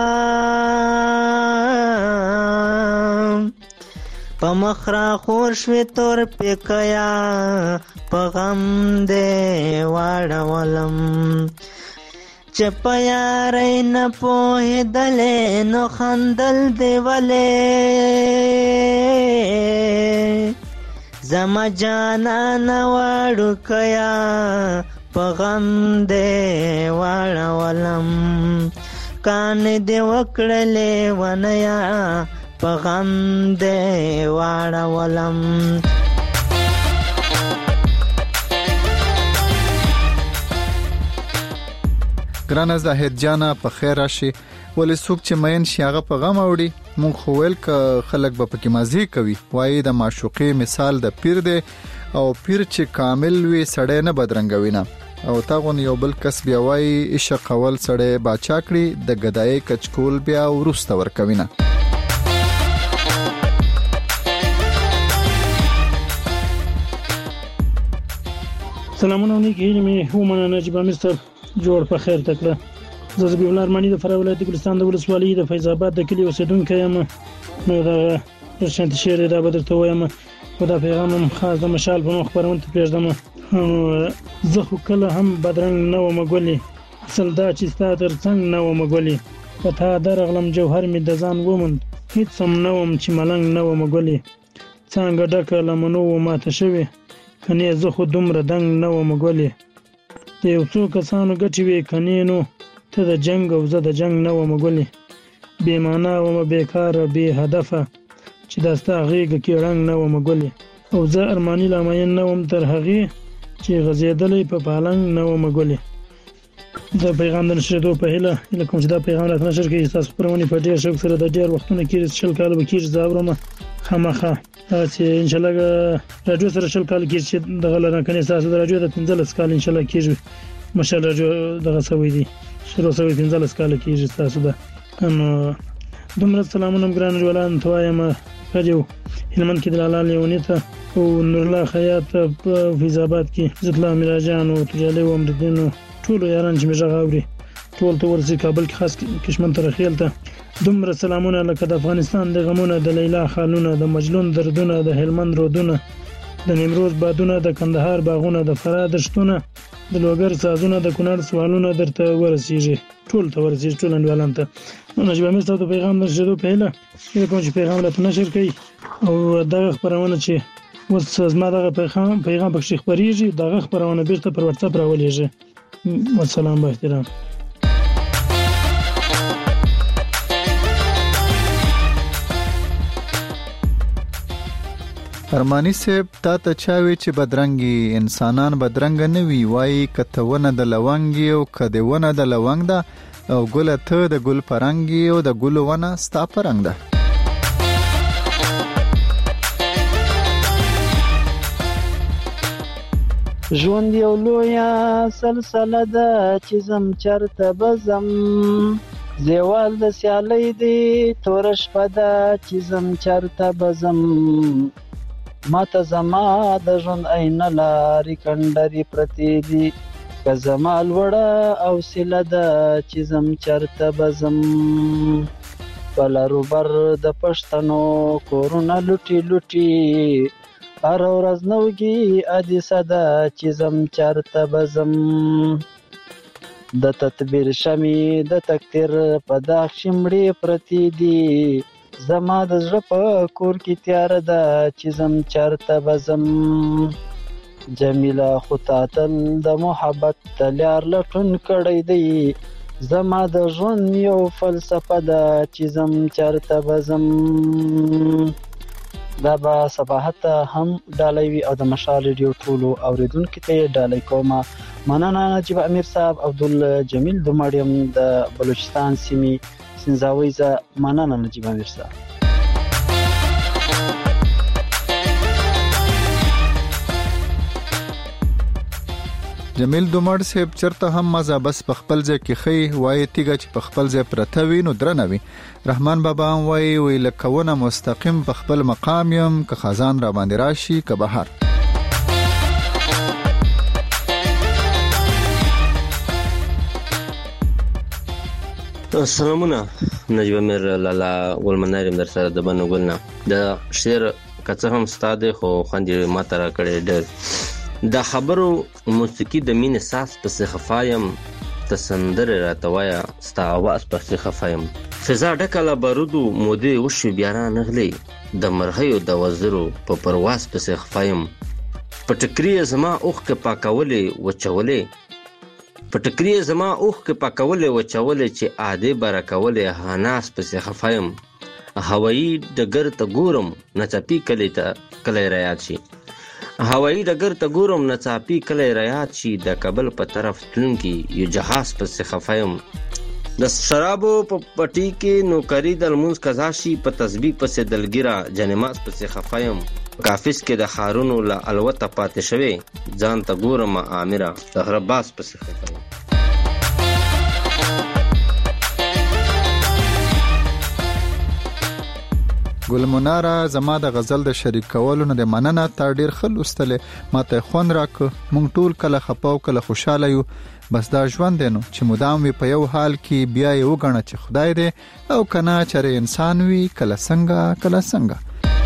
په مخ را خور شوې تور پیکیا په غم دې واړولم چې په یارۍ نه پوهېدلې نو خندل دې ولې زما جانانه وړوکیا په غم دې واړولم کان دې وکړلې ونیا په غم دې واړولم ګرانه زاهد جانا په خیر راشي ولې څوک چې مین شي هغه په غم اوړي مونږ خو ویل ک خلک به پکې مزه کوي وایي د معشوقې مثال د پیر دی او پیر چې کامل وي سړی نه بدرنګوي نه او تاغون یو بل کس بیا وایي عشق اول سړی باچا کړي د ګدای کچکول بیا ورسته ورکوي نه سلامونه علیکم مې هومن نجیب مستر جوړ په خیر تکړه زه زبیح الله ارمانی د فراه ولایت ګلستان د ولسوالۍ د فیض آباد د کلی اوسیدونکی یم نو دا شانت شعر دا به درته وایم خو دا پیغام هم خاص د مشال په نوم خپرونه ته پرېږدم زه خو کله هم بدرنګ نه وم ګلې اصل دا چې ستا تر څنګ نه وم ګلې په تا درغلم جوهر مې د ځان وموند هېڅ هم نه وم چې ملنګ نه وم ګلې څانګه ډکه له منو و ماته شوې کنې زه خو دومره دنګ نه وم ګلې د یو څو کسانو ګټې وې کنې نو ته د جنګ او زه د جنګ نه وم ګلې بې معنا وم بېکاره بې هدفه چې دا ستا غېږه کې ړنګ نه وم ګلې او زه ارماني لامین نه وم تر هغې چې غځېدلی په پالنګ نه وم ګلې د پیغام د نشرېدو په هیله هیله کوم چې دا پیغام راته نشر کړي ستاسو خپرونې په ډېر شوق سره د ډېر وختونه کېږي شل کاله به کېږي زه اورم خامخا چې انشاءالله راډیو سره شل کاله کېږي چې دغه لرنه کنې ستاسو د راډیو د پنځلس کاله انشاءالله کېږي مشال راډیو دغه سوی دي شروع سوی پنځلس کاله کېږي ستاسو ده نو دومره سلامونه ګران جوړان ته وایم راډیو هلمند کې د لالا لیوني ته او نورالله خیاط په فیض آباد کې عزت الله میراجان او تجالي و امردین ټولو یاران چې مې غږ اوري ټول ته ورسي کابل کې خاص کشمن تر خیل ته دومره سلامونه لکه د افغانستان د غمونه د لیلا خالونه د مجلون دردونه د هلمند رودونه د نیمروز بادونه د کندهار باغونه د فراه دشتونه د لوګر سازونه د کونړ سوالونه درته ورسیږي ټول ته ورسیږي ټول انډیوالان ته نجیب مستر د پیغام نشریدو په هیله چې کوم چې پیغام راته نشر کړي او دغه خبرونه چې اوس زما دغه پیغام پیغام پکې خبريږي دغه خبرونه بیرته پر واتساپ راولېږي والسلام با احترام ارمانی صاحب تا ته چاوي چې بدرنګي انسانان بدرنګ نه وی وای کتهونه د لونګي او کدهونه د لونګ ده او ګل ته د ګل پرنګي او د ګل ونه ستا پرنګ ده ژوند یو لویه سلسله ده چې زم چرته بزم زیوال د سیالۍ دی تور شپه ده چې زم چرته بزم ماته زما د ژوند عینه لارې کنډرې پرتې دي که زما لوړه حوصله ده چې زم چرته بزم په لرو بر د پښتنو کورونه لوټي لوټي هر ورځ نوګي حادثه ده چې زم چرته بزم د تدبیر شمې د تقدیر په داغ شمړې پرتې دي زما د زړه په کور کې تیاره ده چې زم چرته بزم جمیله خو تا تل د محبت تلیار لټون کړی دی زما د ژوند یو فلسفه ده چې زم چرته بزم دا به صباحت هم ډالۍ وي او د مشال ریډیو ټولو اوریدونکو ته ډالۍ کومه. مننه نجیب امیر صاحب. عبدالجمیل دومړیم د بلوچستان سیمې سنځاوي ز. مننه نجیب امیر صاحب. جمیل دومړ صاحب چرته هم مزه بس په خپل ځای کې خي وای تیګه چې په خپل ځای پرته وي نو درنوي. رحمان بابا وای وی لکونه مستقیم په خپل مقام يم که خزان را باندې راشي که بهار. سلامونه نجیب امیر لالا ګلمناریم در سره د بنو ګلنا د شعر کڅه هم ستاده خو خوندې ماته را کړې ډېر د خبرو موسیقي د مینې ساس پسې خفایم ته سندرې راته وایه ستا اواز پسې خفایم فضا ډکه له بارودو مودې وشوې بیا رانغلې د مرغیو د وزرو په پرواز پسې خفایم په ټکري یې زما اوښکې پاکولې وچولې په ټکري یې زما اوښکې پاکولې وچولې چې عادې به راکولې هاناس پسې خفایم هوایي ډګر ته ګورم نڅاپي کلی ته کلی رایاد شي هوایی ډګر ته ګورم نڅاپي کلی رایاد شي د کابل په طرف تلونکي یو جهاز پسې خفایم د شرابو په پټي کې نوکري د لمونځ قضا شي په تسبیح پسې دلګیره جنماز پسې خفایم کافس کې د خارونو له الوته پاتې شوې ځان ته ګورم آمره د غرباس پسې خفایم. ګل مناره زما د غزل د شریک کولو نه د مننه تا ډیر خلوستلې ماته خون راک مونږ ټول کله خپاو کله خوشاله یو بس دا ژوند دی نو چې مدام وي په یو حال کې بیا یو غنه چې خدای دی او کنا چر انسان وي کله څنګه کله څنګه.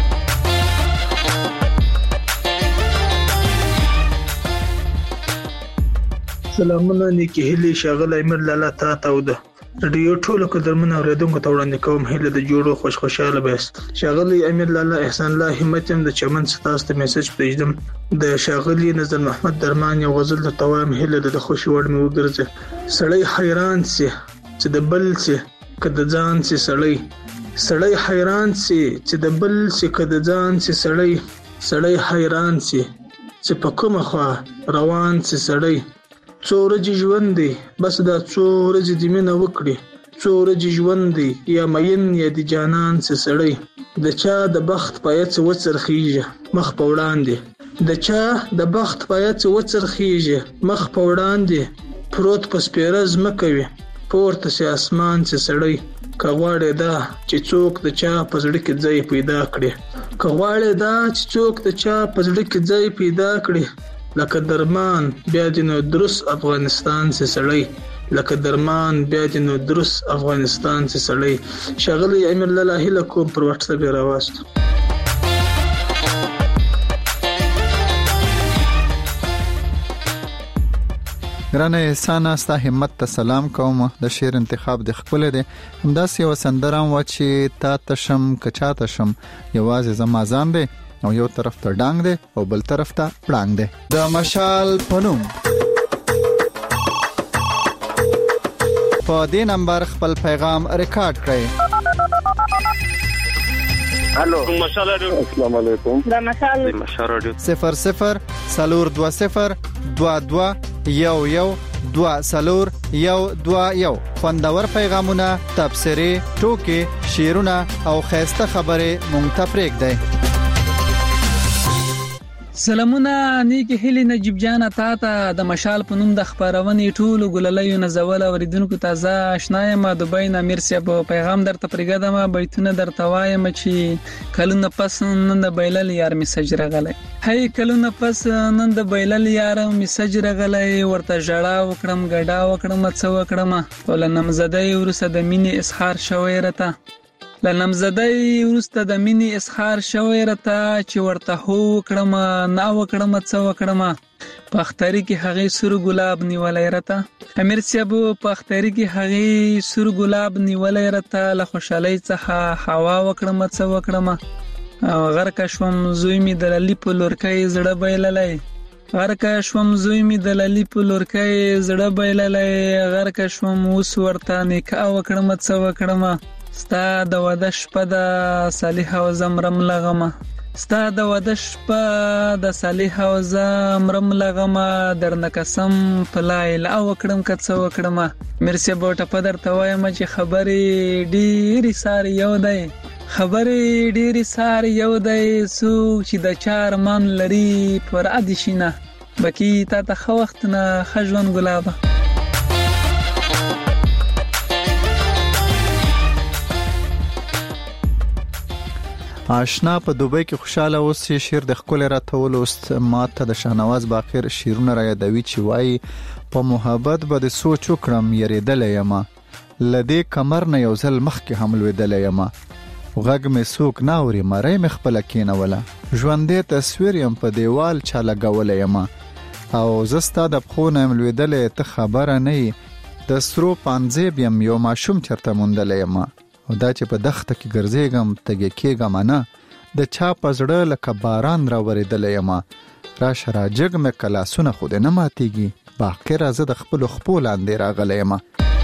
سلامونه نیکی هلی شغل ایمر لالا تا تاوده ریو ټولو قدرمن اوریدونکو ته وړاندې کوم هیله د جوړو خوش خوشاله بست. شاغلی امیر لالا احسان الله همتم د چمن ستاسو میسج پېژدم د شاغلی نظر محمد درمان یو غزل د توام هیله د خوشي وړ مې وګرځي. سړی حیران سي چې د بل سي کده ځان سي سړی سړی حیران سي چې د بل سي کده ځان سي سړی سړی حیران سي چې په کومه خوا روان سي سړی څو ورځې ژوند دی بس دا څو ورځې دې مینه وکړي څو ورځې ژوند دی یا مین یا د جانان سي سړی د چا د بخت پایڅ وڅرخیږي مخ په وړاندې د چا د بخت پایڅ وڅرخیږي مخ په وړاندې پروت په سپیره ځمکوي پورته سي اسمان سي سړی که غواړې دا چې څوک د چا په زړه کې ځای پیدا کړي که غواړې دا چې څوک د چا په زړه کې ځای پیدا کړي لکه درمان بیا د نو درست افغانستان سي سړی لکه درمان بیا د نو درست افغانستان سي سړی. شغلی امیر لالا هله کوم پر واتس اپ راوستو. ګرانه احسان استا همت ته سلام کوم. د شعر انتخاب د خپل دی همداس یو سندرام و چې تا تشم کچا تشم یوازې زما ځان دی او یو طرف ته ډانګ دی او بل طرف ته پړانګ دی. د مشال پنوم په دې نمبر خپل پیغام ریکارډ کړئ. الو مشال رادیو السلام علیکم د مشال مشال رادیو صفر صفر سلور دو صفر دو دو یو یو دو سلور یو دو یو. خوندور پیغامونه تبصره ټوکې شعرونه او خیسته خبره مونږ ته پرېږدئ. سلامونه نیکی هلی نجیب جان تا ته د مشال په نوم د خبرونې ټولو ګللیو نزول اوریدونکو تازه آشنای ما د بین امیر صاحب پیغام درته پرېږدم بیتونه درته وایم چې کلونه پس نن د بیلل یار میسج راغلی هي کلونه پس نن د بیلل یار میسج راغلی ورته ژړا وکړم ګډا وکړم څه وکړم ولنم زده ورسره د مینې اظهار شوی رته لنمزدای ورسته د مینې اظهار شوی رته چې ورته هو وکړم نه وکړم څه وکړم په اختری کې هغې سور ګلاب نیولی رته امیر صاحب په اختری کې هغې سور ګلاب نیولی رته له خوشحالۍ څخه هوا وکړم څه وکړم غرقه شوم زوی مې د للي په لورکۍ زړه بایللی غرقه شوم زوی مې د للي په لورکۍ زړه بایللی غرقه شوم اوس ورته نکاح وکړم څه وکړم ستا د واده شپه د صالحه او زمرم لغمه ستا د واده شپه د صالح او زه مرم لغمه درنه قسم په لا اله وکړم که څه وکړم مرسي به ټپه درته وایم چې خبرې ډېرې سارې یو دی خبرې ډېرې سارې یو دی څوک چې د چا ارمان لري پر عادي شي نه بکی تا ته ښه وخت نه ښه ژوند ګلابه. آشنا په دوبۍ کې خوشاله اوس شعر د خپل راتول اوست ماته د شاهنواز باقر شیرونه را یادوي چې وای په محبت به د سوچ وکړم یریدل یم لدې کمر نه یو ځل مخ کې حمل ودل یم غږ مې سوک ناوري مړی مې خپل کینوله ژوندې تصویر یم په دیوال چا لګول یم او زستا د پخو نه ملویدل ته خبره نه د سرو پانځې یم یو ماشوم چرته موندل یم او دا چې په دښته کې ګرځېږم تږی کېږم نه د چا په زړه لکه باران راورېدلی یم راشه راجګ مې که لاسونه خو دې نه ماتېږي باقره زه د خپلو خپو لاندې راغلی یم.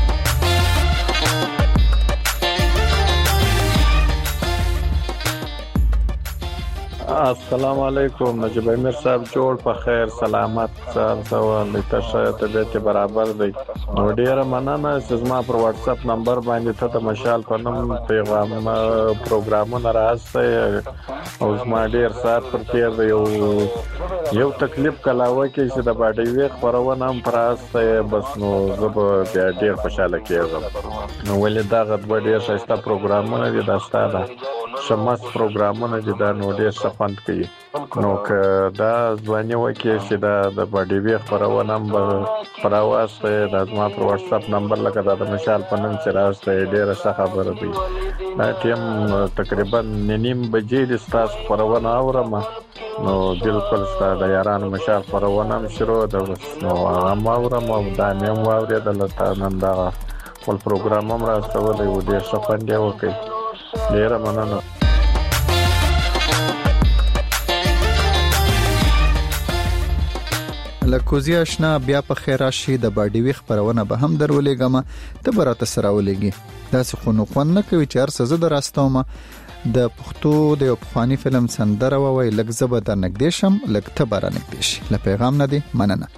السلام علیکم نجیب امیر صاحب جوړ په خیر سلامت سر سوال لته طبيعت برابر دی نو ډیره مننه چې زما پر واتس اپ نمبر باندې ته د مشال په نوم پیغام پروګرامونه راځي او زما ډیر سات پر تیر دی یو یو تکلیف کلاوه کې چې د باډي وی خبرونه هم پراسته بس نو زب بیا ډیر خوشاله کېږم نو ولې دا غد ډیر ښه پروګرامونه دي دا ستاده شمس پروګرامونه دي دا نو ډیر ښه خوند کوي نو که دا ځواني وکړي چې دا د باډي وی خبرونه هم پراواسته د زما پر واتس اپ نمبر لکه دا د مشال په نوم چې راځي ډیره ښه خبره دی دا ټیم تقریبا نیم بجې د تاسو خبرونه اورم نو بالکل ستاسو د یارانو مشال خبرونه هم شروع ده نو هم اورم او دا نیم واورېدل ته نن دا ول پروګرام هم راځولې و ډیر ښه خوند یې وکړي ډیره مننه. لکوزی آشنا بیا په خیر راشي د باډي وی خبرونه به هم درولېګم ته براته سره ولېږي داسې خو نو خوند نه کوي چې هر څه زه دراستوم د پښتو د یو پخواني فلم سندره ووي لږ زه به در نږدې شم لږ ته به را نږدې شي له پیغام نه دی مننه.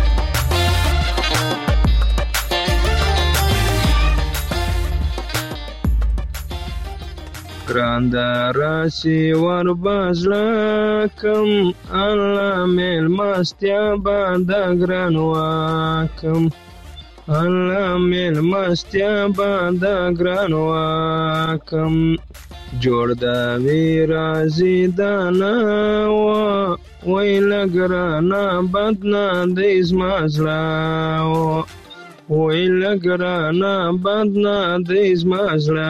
ګران راشي ور بازلا کم الله مل مستیا باندې ګران واکم الله مل مستیا باندې ګران واکم جوړ دا وی رازي دانا وا ویل ګرانا بدنا د اسمازلا ویل ګرانا بدنا د اسمازلا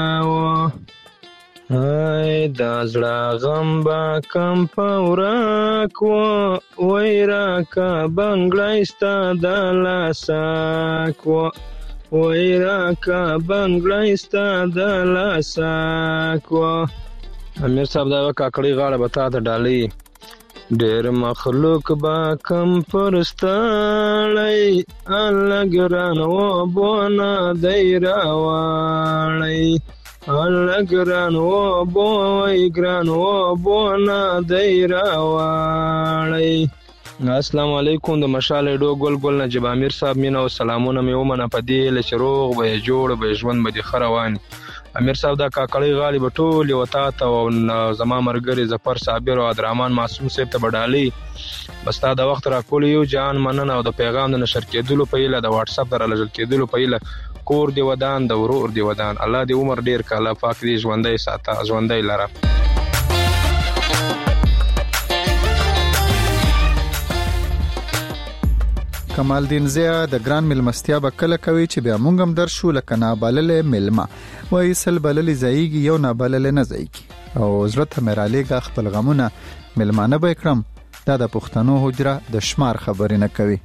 ای دا زړه غم با کم پوراک و ویرا کا بنگلایستا د لاساک و ویرا کا بنگلایستا د لاساک و امیر صاحب دا کاکړی غاړه بتا ته ډالي ډېر مخلوق با کم پرستاړی الله ګران و بونا دیرا واړی الله ګران و بوای ګران و بونا دیرا واړی. السلام علیکم د مشال ډو ګل ګل نجیب امیر صاحب مینا او سلامونه مې ومنه په دې لچ روغ به جوړ به ژوند به خروان امیر صاحب دا کاکړی غالي به ټول وتا ته او زما مرګري ظفر صابر او عبدالرحمن معصوم صاحب ته بدالي بس تا د وخت را کول یو جان مننه او د پیغام د نشر کېدلو په اله د واتس اپ در لږ کېدلو په اله کور دی ودان د ورور دی ودان الله دې عمر ډیر کاله پاک دې ژوندۍ ساته ژوندۍ لره. کمال دین زیا د ګران ملمستیا به کله کوي چې بیا مونږ هم درشو لکه نابللې ملما وای سل بللې زایږي یو نابللې نه زایږي او زړه ته مرالیګه خپل غمونه ملمانه به کړم دا د پښتنو حجره د شمار خبرې نه کوي.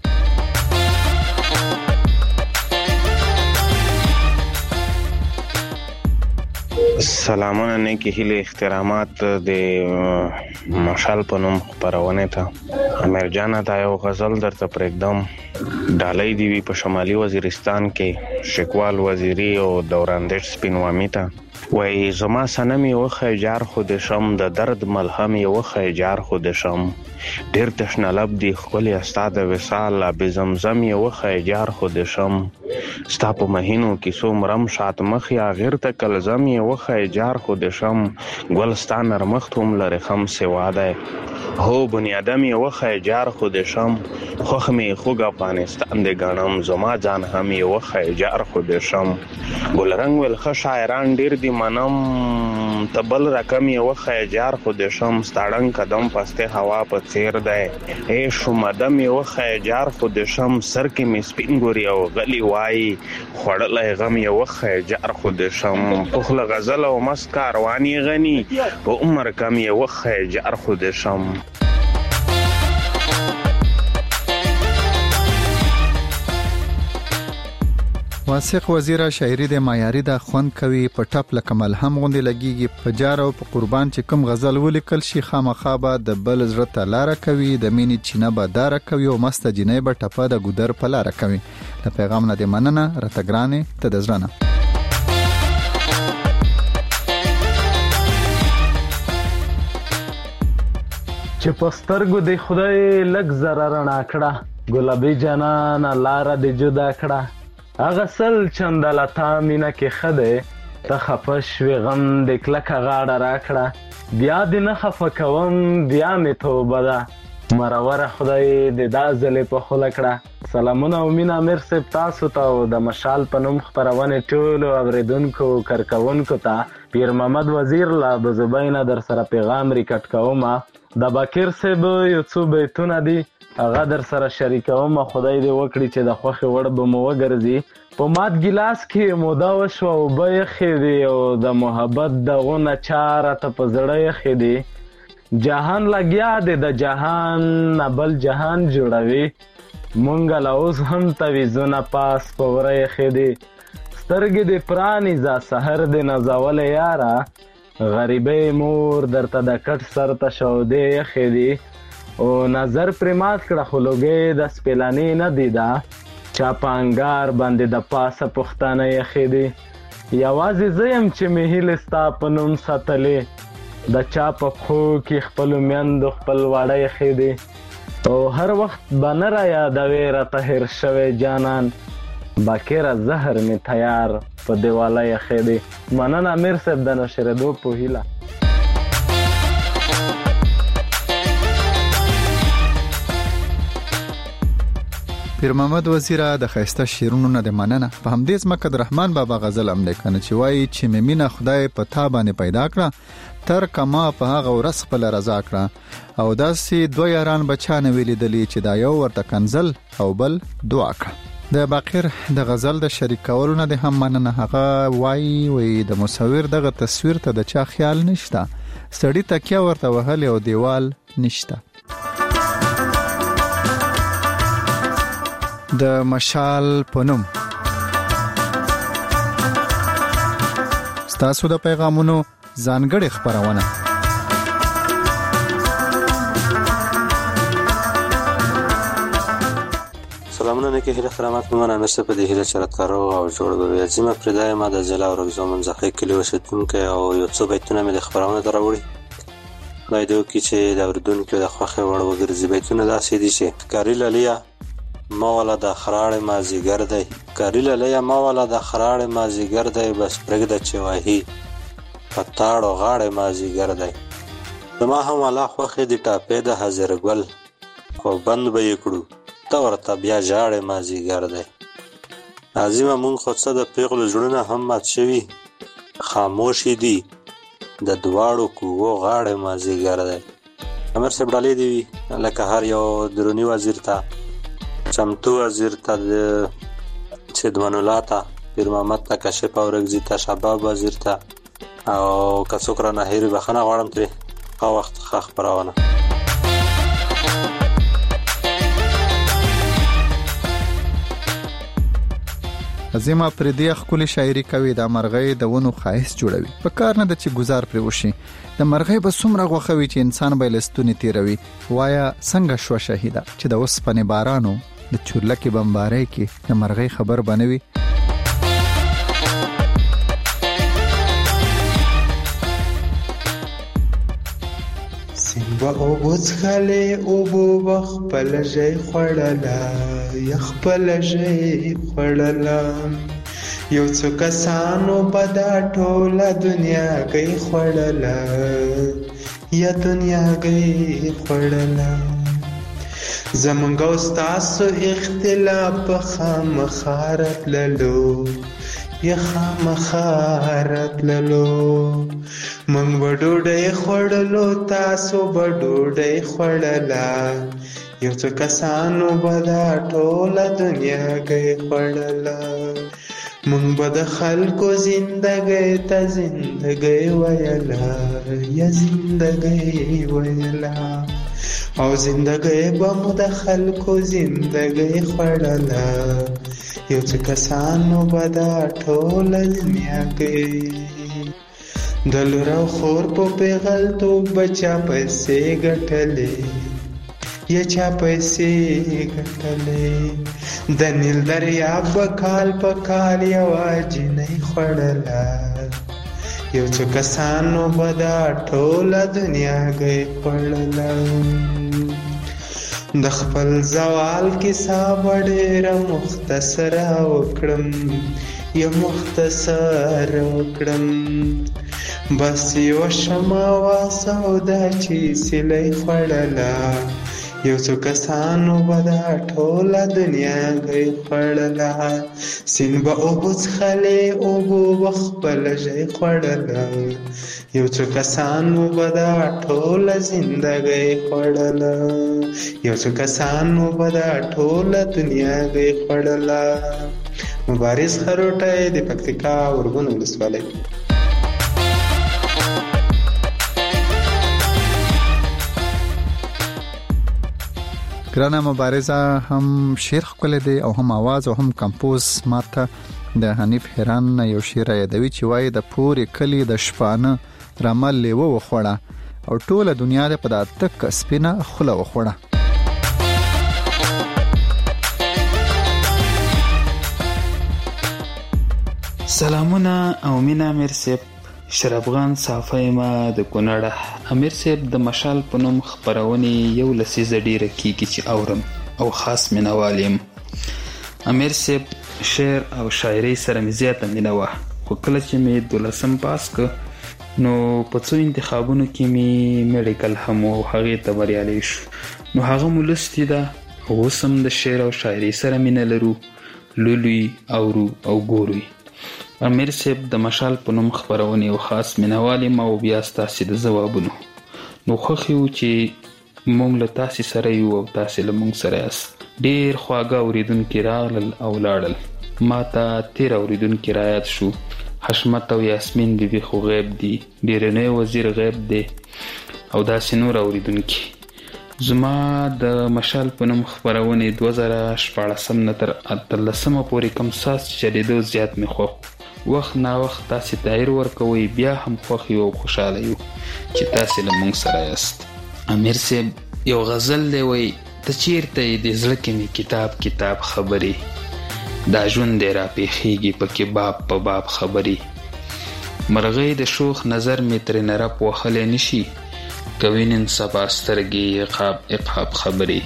سلامونه نیکی هیله احترامات د مشال په نوم خبرونه ته امیر جان دا یو غزل درته پرېږدم ډالۍ دی په شمالي وزیرستان کې شکوال وزیری او دوراندش سپینوامی ته وای زما سنمي وخه جار خود شم د درد ملهم وخه جار خود شم ډیر تشنه لب دی خپل استاد وصال به زمزم وخه جار خود شم ستا په مهینو کې سو مرم شات مخ یا غیر ته کلزم وخه جار خود شم ګلستان نرمختوم لره خم سوا ده هو بنیادم وخه جار خود شم خوخ می خوګ افغانستان د غنم زما جان هم وخه جار خود شم ګلرنګ ول خ شاعران ډیر دی منم تبل رقم وخه جار خود شم ستړن قدم پسته هوا په چیر ده اے شومدم وخه جار خود شم سر کې می سپین ګوري او غلی وای خړلای غم وخه جار خود شم پخله غزل او مسکا رواني غني په عمر کم وخه جار خود شم. واسق وزیره شاعری د معیاري د خوند کوي په ټپ لکه ملهم غوندې لګيږي په جار او په قربان چې کوم غزل ولیکل شي خامخا به د بل زړه ته لاره کوي د مینې چینه به داره کوي او مست جنې به ټپه د ګودر په لاره کوي. د پیغام نه د مننه رتګرانې ته د زړه چې پسترګو د خدای لګ زره رڼا کړه ګلابي جانان لاره د جدا کړه هغه سل چندلتا مینا کې خده ته خفش وی غم د کلک غاړه راکړه بیا د نه خف کوم بیا می توبه ده مرور خدای د دازل په خله کړه. سلامونه او مینا امیر صاحب تاسو ته او د مشال په نوم خبرونه ټول اوریدونکو کارکونکو ته پیر محمد وزیر لا بزبینا در سره پیغام ریکټ کوم د باکر صاحب یو څو بیتونه دي هغه در سره شریکوم خدای دې وکړي چې د خوخي وړ به مو وګرځي په مات ګلاس کې مودا وشو او به خېدي او د محبت دغونه چاره ته په زړه خېدي جهان لګیا دې د جهان بل جهان جوړوي مونږ لا اوس هم تویزونه پاس په ورې خېدي سترګې دې پرانی ز سحر دې نزول یارا غریبې مور درته د کټ سر ته شو دې خېدي او نظر پرمات کړه خلوګې د سپلانی نه دیدا چا پانګار باندې د پاسه پښتانه یې دي یوازې زیم چې مهیل ستا په نوم ساتلې د چا په خو کې خپل میند خپل واړه یې دي او هر وخت باندې را یادوي را طاهر شوی جانان باکر زهر می تیار په دیواله یې دي. مننه امیر صاحب د نشریدو په هیله. پیر محمد وزیره د خیسته شیرونو نه د مننه په همدې ځمکه د رحمان بابا غزل هم لیکنه چې وایي چې مینه خدای په تا باندې پیدا کړه تر کما په هغه ورځ خپل رضا کړه او داسې دوه یاران بچانه ویلیدلی چې دا یو ورته کنزل او بل دعا کړه. د باقر د غزل د شریکولو نه د هم مننه هغه وایي وي د مصور دغه تصویر ته د چا خیال نشته سړی تکیه ورته وهل او دیوال نشته. د مشال پونم ستاسو د پیغامونو ځانګړي خبرونه سلامونه نه کې هله خرامات مې نه نشه په دې هله شرط کارو او جوړ به ځمه پردای ما د زلا او رغزو منځخه کلی وشتونکو او یو څو بیتونه مې د خبرونه دراوړي خدای دې وکړي چې د اوردونکو د خوخه وړ وګرځي بیتونه داسې دي چې کاری لالیا مولا د خراړې مازیګر دی کاری لالیا مولا د خراړې مازیګر دی بس پرګد چې وایي پتاړو غاړې مازیګر دی زما هم الله خوخه دي ټاپې د حاضر ګل خو بند به یې کړو ته ورته بیا جاړې مازیګر دی عظیمه مونږ خو څه د پیغلو زړونه هم مات شوي خاموشي دي د دواړو کوو غاړې مازیګر دی. امر صاحب ډالې دی وي لکه هر یو درونی وزیر ته چمتو وزیر ته چدمن الله ته پیر محمد ته کشف اورګزی ته شباب وزیر ته او کڅوک را نه هېري بخنه غواړم ترې ښه وخت ښه خپرونه. عظیمه پردی خپل شاعری کوي د مرغۍ د ونو خایس جوړوي په کار نه د چې گزار پر وشي د مرغۍ به څومره غوخوي چې انسان به لستونی تیروي وایا څنګه شو شهیدا چې د وسپنې بارانو د چورلکې بمبارۍ کې د مرغۍ خبر بنوي. سیمبا اوبو څښلې اوبو به خپله ژۍ خوړله یا خپله ژۍ خوړله یو څو کسانو به دا ټوله دنیاګۍ خوړله یا دنیاګۍ خوړله زمونږ او ستاسو اختلاف به خامخا راتللو یا خامخا راتللو مونږ به ډوډۍ خوړلو تاسو به ډوډۍ خوړله یو څو کسانو به دا ټوله دنیاګۍ خوړله مونږ به د خلکو زندګۍ ته زندګۍ ویله یا زندګۍ ویله او زندګۍ به مو د خلکو زندګۍ خوړله یو څو کسانو به دا ټوله دنیاګۍ د لور او خور په پیغلتوب به چا پیسې ګټلې یا چا پیسې ګټلې د نیل دریاب به کال په کال یوه جنۍ خوړله یو څو کسانو به دا ټوله دنیاګۍ خوړله د خپل زوال کیسه به ډېره مختصره وکړم یا مختصره وکړم بس یوه شمه وه سودا چې سیلۍ خوړله یو څو کسانو به دا ټوله دنیاګۍ خوړله سیند به اوبو څښلې اوبو به خپله ژۍ خوړله یو څو کسانو به دا ټوله زندګۍ خوړله یو څو کسانو به دا ټوله دنیاګۍ خوړله مبارز خروټی د پکتیکا ورغون ولسوالۍ ګرانه مبارزه هم شعر ښکلی دی او هم आवाज او هم کمپوز ماته د حنیف هران یو شعر یادوي چې وایي د پورې کلی د شپانه رمل لیوه وخوړه او ټوله دنیا د په د تک سپینه خوله وخوړه سلامونه او مینا امیر صاحب شرافغان صافی ما د کونړ امیر صاحب د مشال په نوم خبرونه یو لسیزه ډیره کیږي چې اورم او خاص مینوال یم امیر صاحب شعر او شاعري سره مې زیاته مینه وه خو کله چې مې دولسم پاس که نو په څو انتخابونو کې مې میډیکل هم او هغې ته بریالی شو نو هغه مو لوستې ده اوس هم د شعر او شاعري سره مینه لرو لولوي اورو او ګورو امیر صاحب د مشال په نوم خبرونه یو خاص مینوال یم او بیا ستاسې د ځوابونو نو خوښ یو چې موږ له تاسې سره یو او تاسې له موږ سره یاست ډېر خواږه اورېدونکي راغلل او لاړل ما ته تېر اورېدونکي رایاد شو حشمت او یاسمین بیبي خو غیب دي ډېرنی وزیر غیب دی او داسې نور اورېدونکي زما د مشال په نوم خپرونې دوه زره شپاړسم نه تر اتلسمه پورې کوم ساس چلېدو زیات مې خوښ وخت نا وخت تاسې تغیر ورکوئ بیا هم خوښ یو او خوشحاله یو چې تاسې له موږ سره یاست امیر صاحب یو غزل دی وایي ته چیرته یې د زړه کې مې کتاب کتاب خبرې دا ژوند دی راپېښېږي پکې باب په باب خبرې مرغۍ د شوخ نظر مې ترې نه رپ وهلی نه شي کوي نن سبا سترګې عقاب عقاب خبرې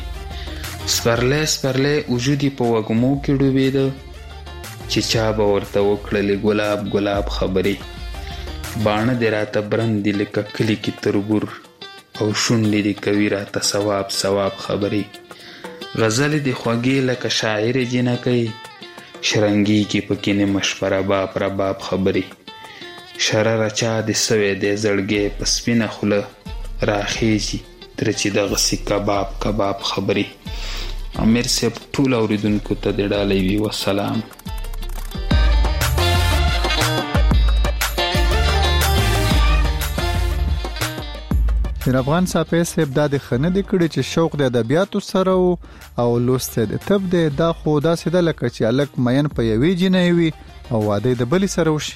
سپرلی سپرلی وجود یې په وږمو کې ډوبېده چې چا به ورته وکړلې ګلاب ګلاب خبرې باڼه دې راته برند دي لکه کلي کې تربور او شونډې دې کوي راته ثواب ثواب خبرې غزلې دې خوږې لکه شاعرې جنکۍ شرنګېږي پکې نیمه شپه رباب رباب خبرې شرره چا دې سوی دی زړګی په سپینه خوله راخیږي تر چې دغسې کباب کباب خبرې امیر صاحب ټول اورېدونکو ته دې ډالۍ وي وسلام شیر افغان صاحب صاحب دا د خنه د کړي چې شوق د ادبیاتو سره او لوست د طب د دا خو دا سیده لکه چې الک مین په یوې جنې وي او واده د بلی سره وشي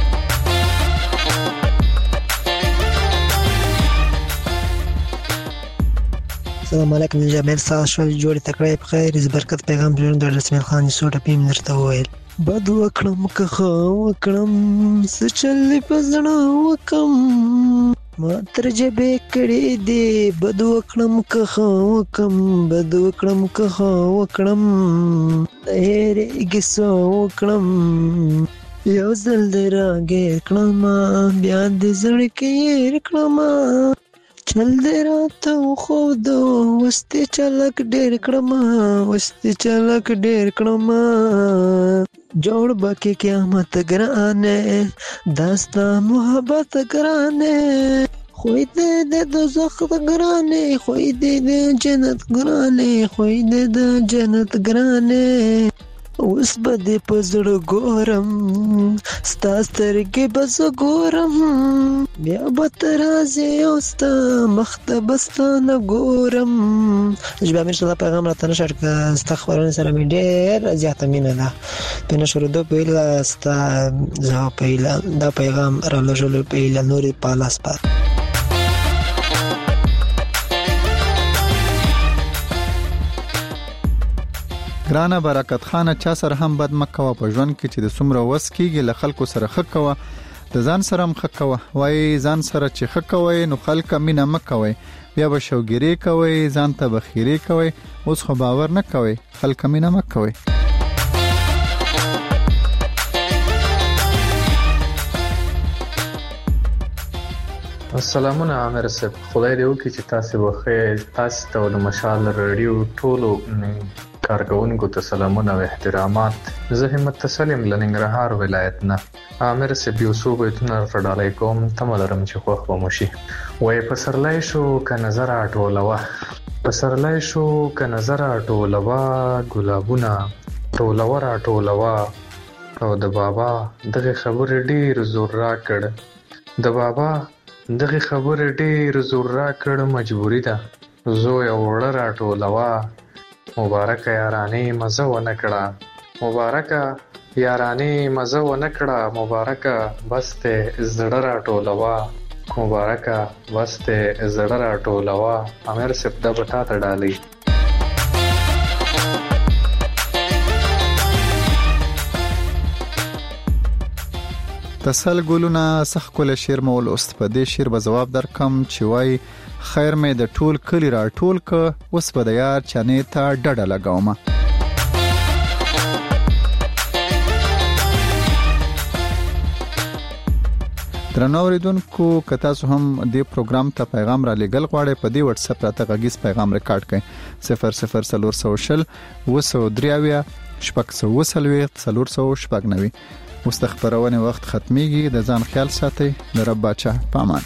السلام علیکم جمال تاسو شول جوړ تکړه په خیر از برکت پیغام ژوند د رسمي خان سوټه پیم درته وویل بد وکړم که خو وکړم څه چل په زړه وکم ما تر جبې کړې دې بد وکړم که ښه وکړم بد وکړم که ښه وکړم هېرېږي څه وکړم یو ځل دې راګیر کړم بیا دې زړګی هېر کړم چل دې راته وښود اوس دې چلک ډېر کړم اوس دې چلک ډېر کړم جوړ به کې قیامت ګرانې دا ستا محبت ګرانې خوی دې د دوزخ ګرانې خوی دې د جنت ګرانې خوی دې د جنت ګرانې اوس به دې په زړه ګورم ستا سترګې به زه ګورم بیا به ته راځې او ستا مخ ته به ستا نه ګورم ژبه امیر صدا پیغام راته نشر که ستا خپرونې سره مې ډېر زیاته مینه ده په نشرېدو په هیله ستا زه په هیله دا پیغام رالېږلو په هیله نورې په لاس پات ګرانه برکت خانه چا سره هم بد مکوه په ژوند کې چې د څومره وس کېږي له خلکو سره ښه کوه د ځان سره هم ښه کوه وایي ځان سره چې ښه کوئ نو خلکه مینه مه کوئ بیا به شوګیري کوئ ځان ته به خیرې کوئ اوس خو باور نه کوئ خلکه مینه مه کوئ السلامونه عامر صاحب خدای دې وکړي چې تاسو بخیر تاسو ته د مشال رادیو ټولو کارکونکو ته سلامونه او احترامات زه همت تسلیم لننګرهار ولایت نه عامر صاحب یو څو بیتونه راډالای کوم تم لرم چې خوښ به مشي وای پسرلای شو ک نظر اټولوا پسرلای شو ک نظر اټولوا ګلابونه ټولوا راټولوا او د بابا دغه خبر ډیر زور را کړ د بابا دغه خبر ډیر زور را کړ مجبوری ده زو یو وړه راټولوا مبارکه یارانې مزه و نکړه مبارکه یارانې مزه و نکړه مبارکه بس ته زړه راټولوا مبارکه بس ته زړه راټولوا امیر صاحب د بټا ته ډالۍ تسل ګلونه سخ کول شعر مول اوست په دې شعر به جواب درکم چې وای خیر مې د ټول کلی را ټول ک اوس به د یار چانې ته ډډه لګاوم درنو اوریدونکو که تاسو هم دې پروګرام ته پیغام را لېږل غواړئ په دې واتس اپ راته غږیز پیغام ریکارډ کړئ صفر صفر صفر شل وسو دریاویا شپږ سو وسلوي څلور سو شپږ نوي مستخبرونه وخت ختميږي د ځان خیال ساتي د رب بچا پامان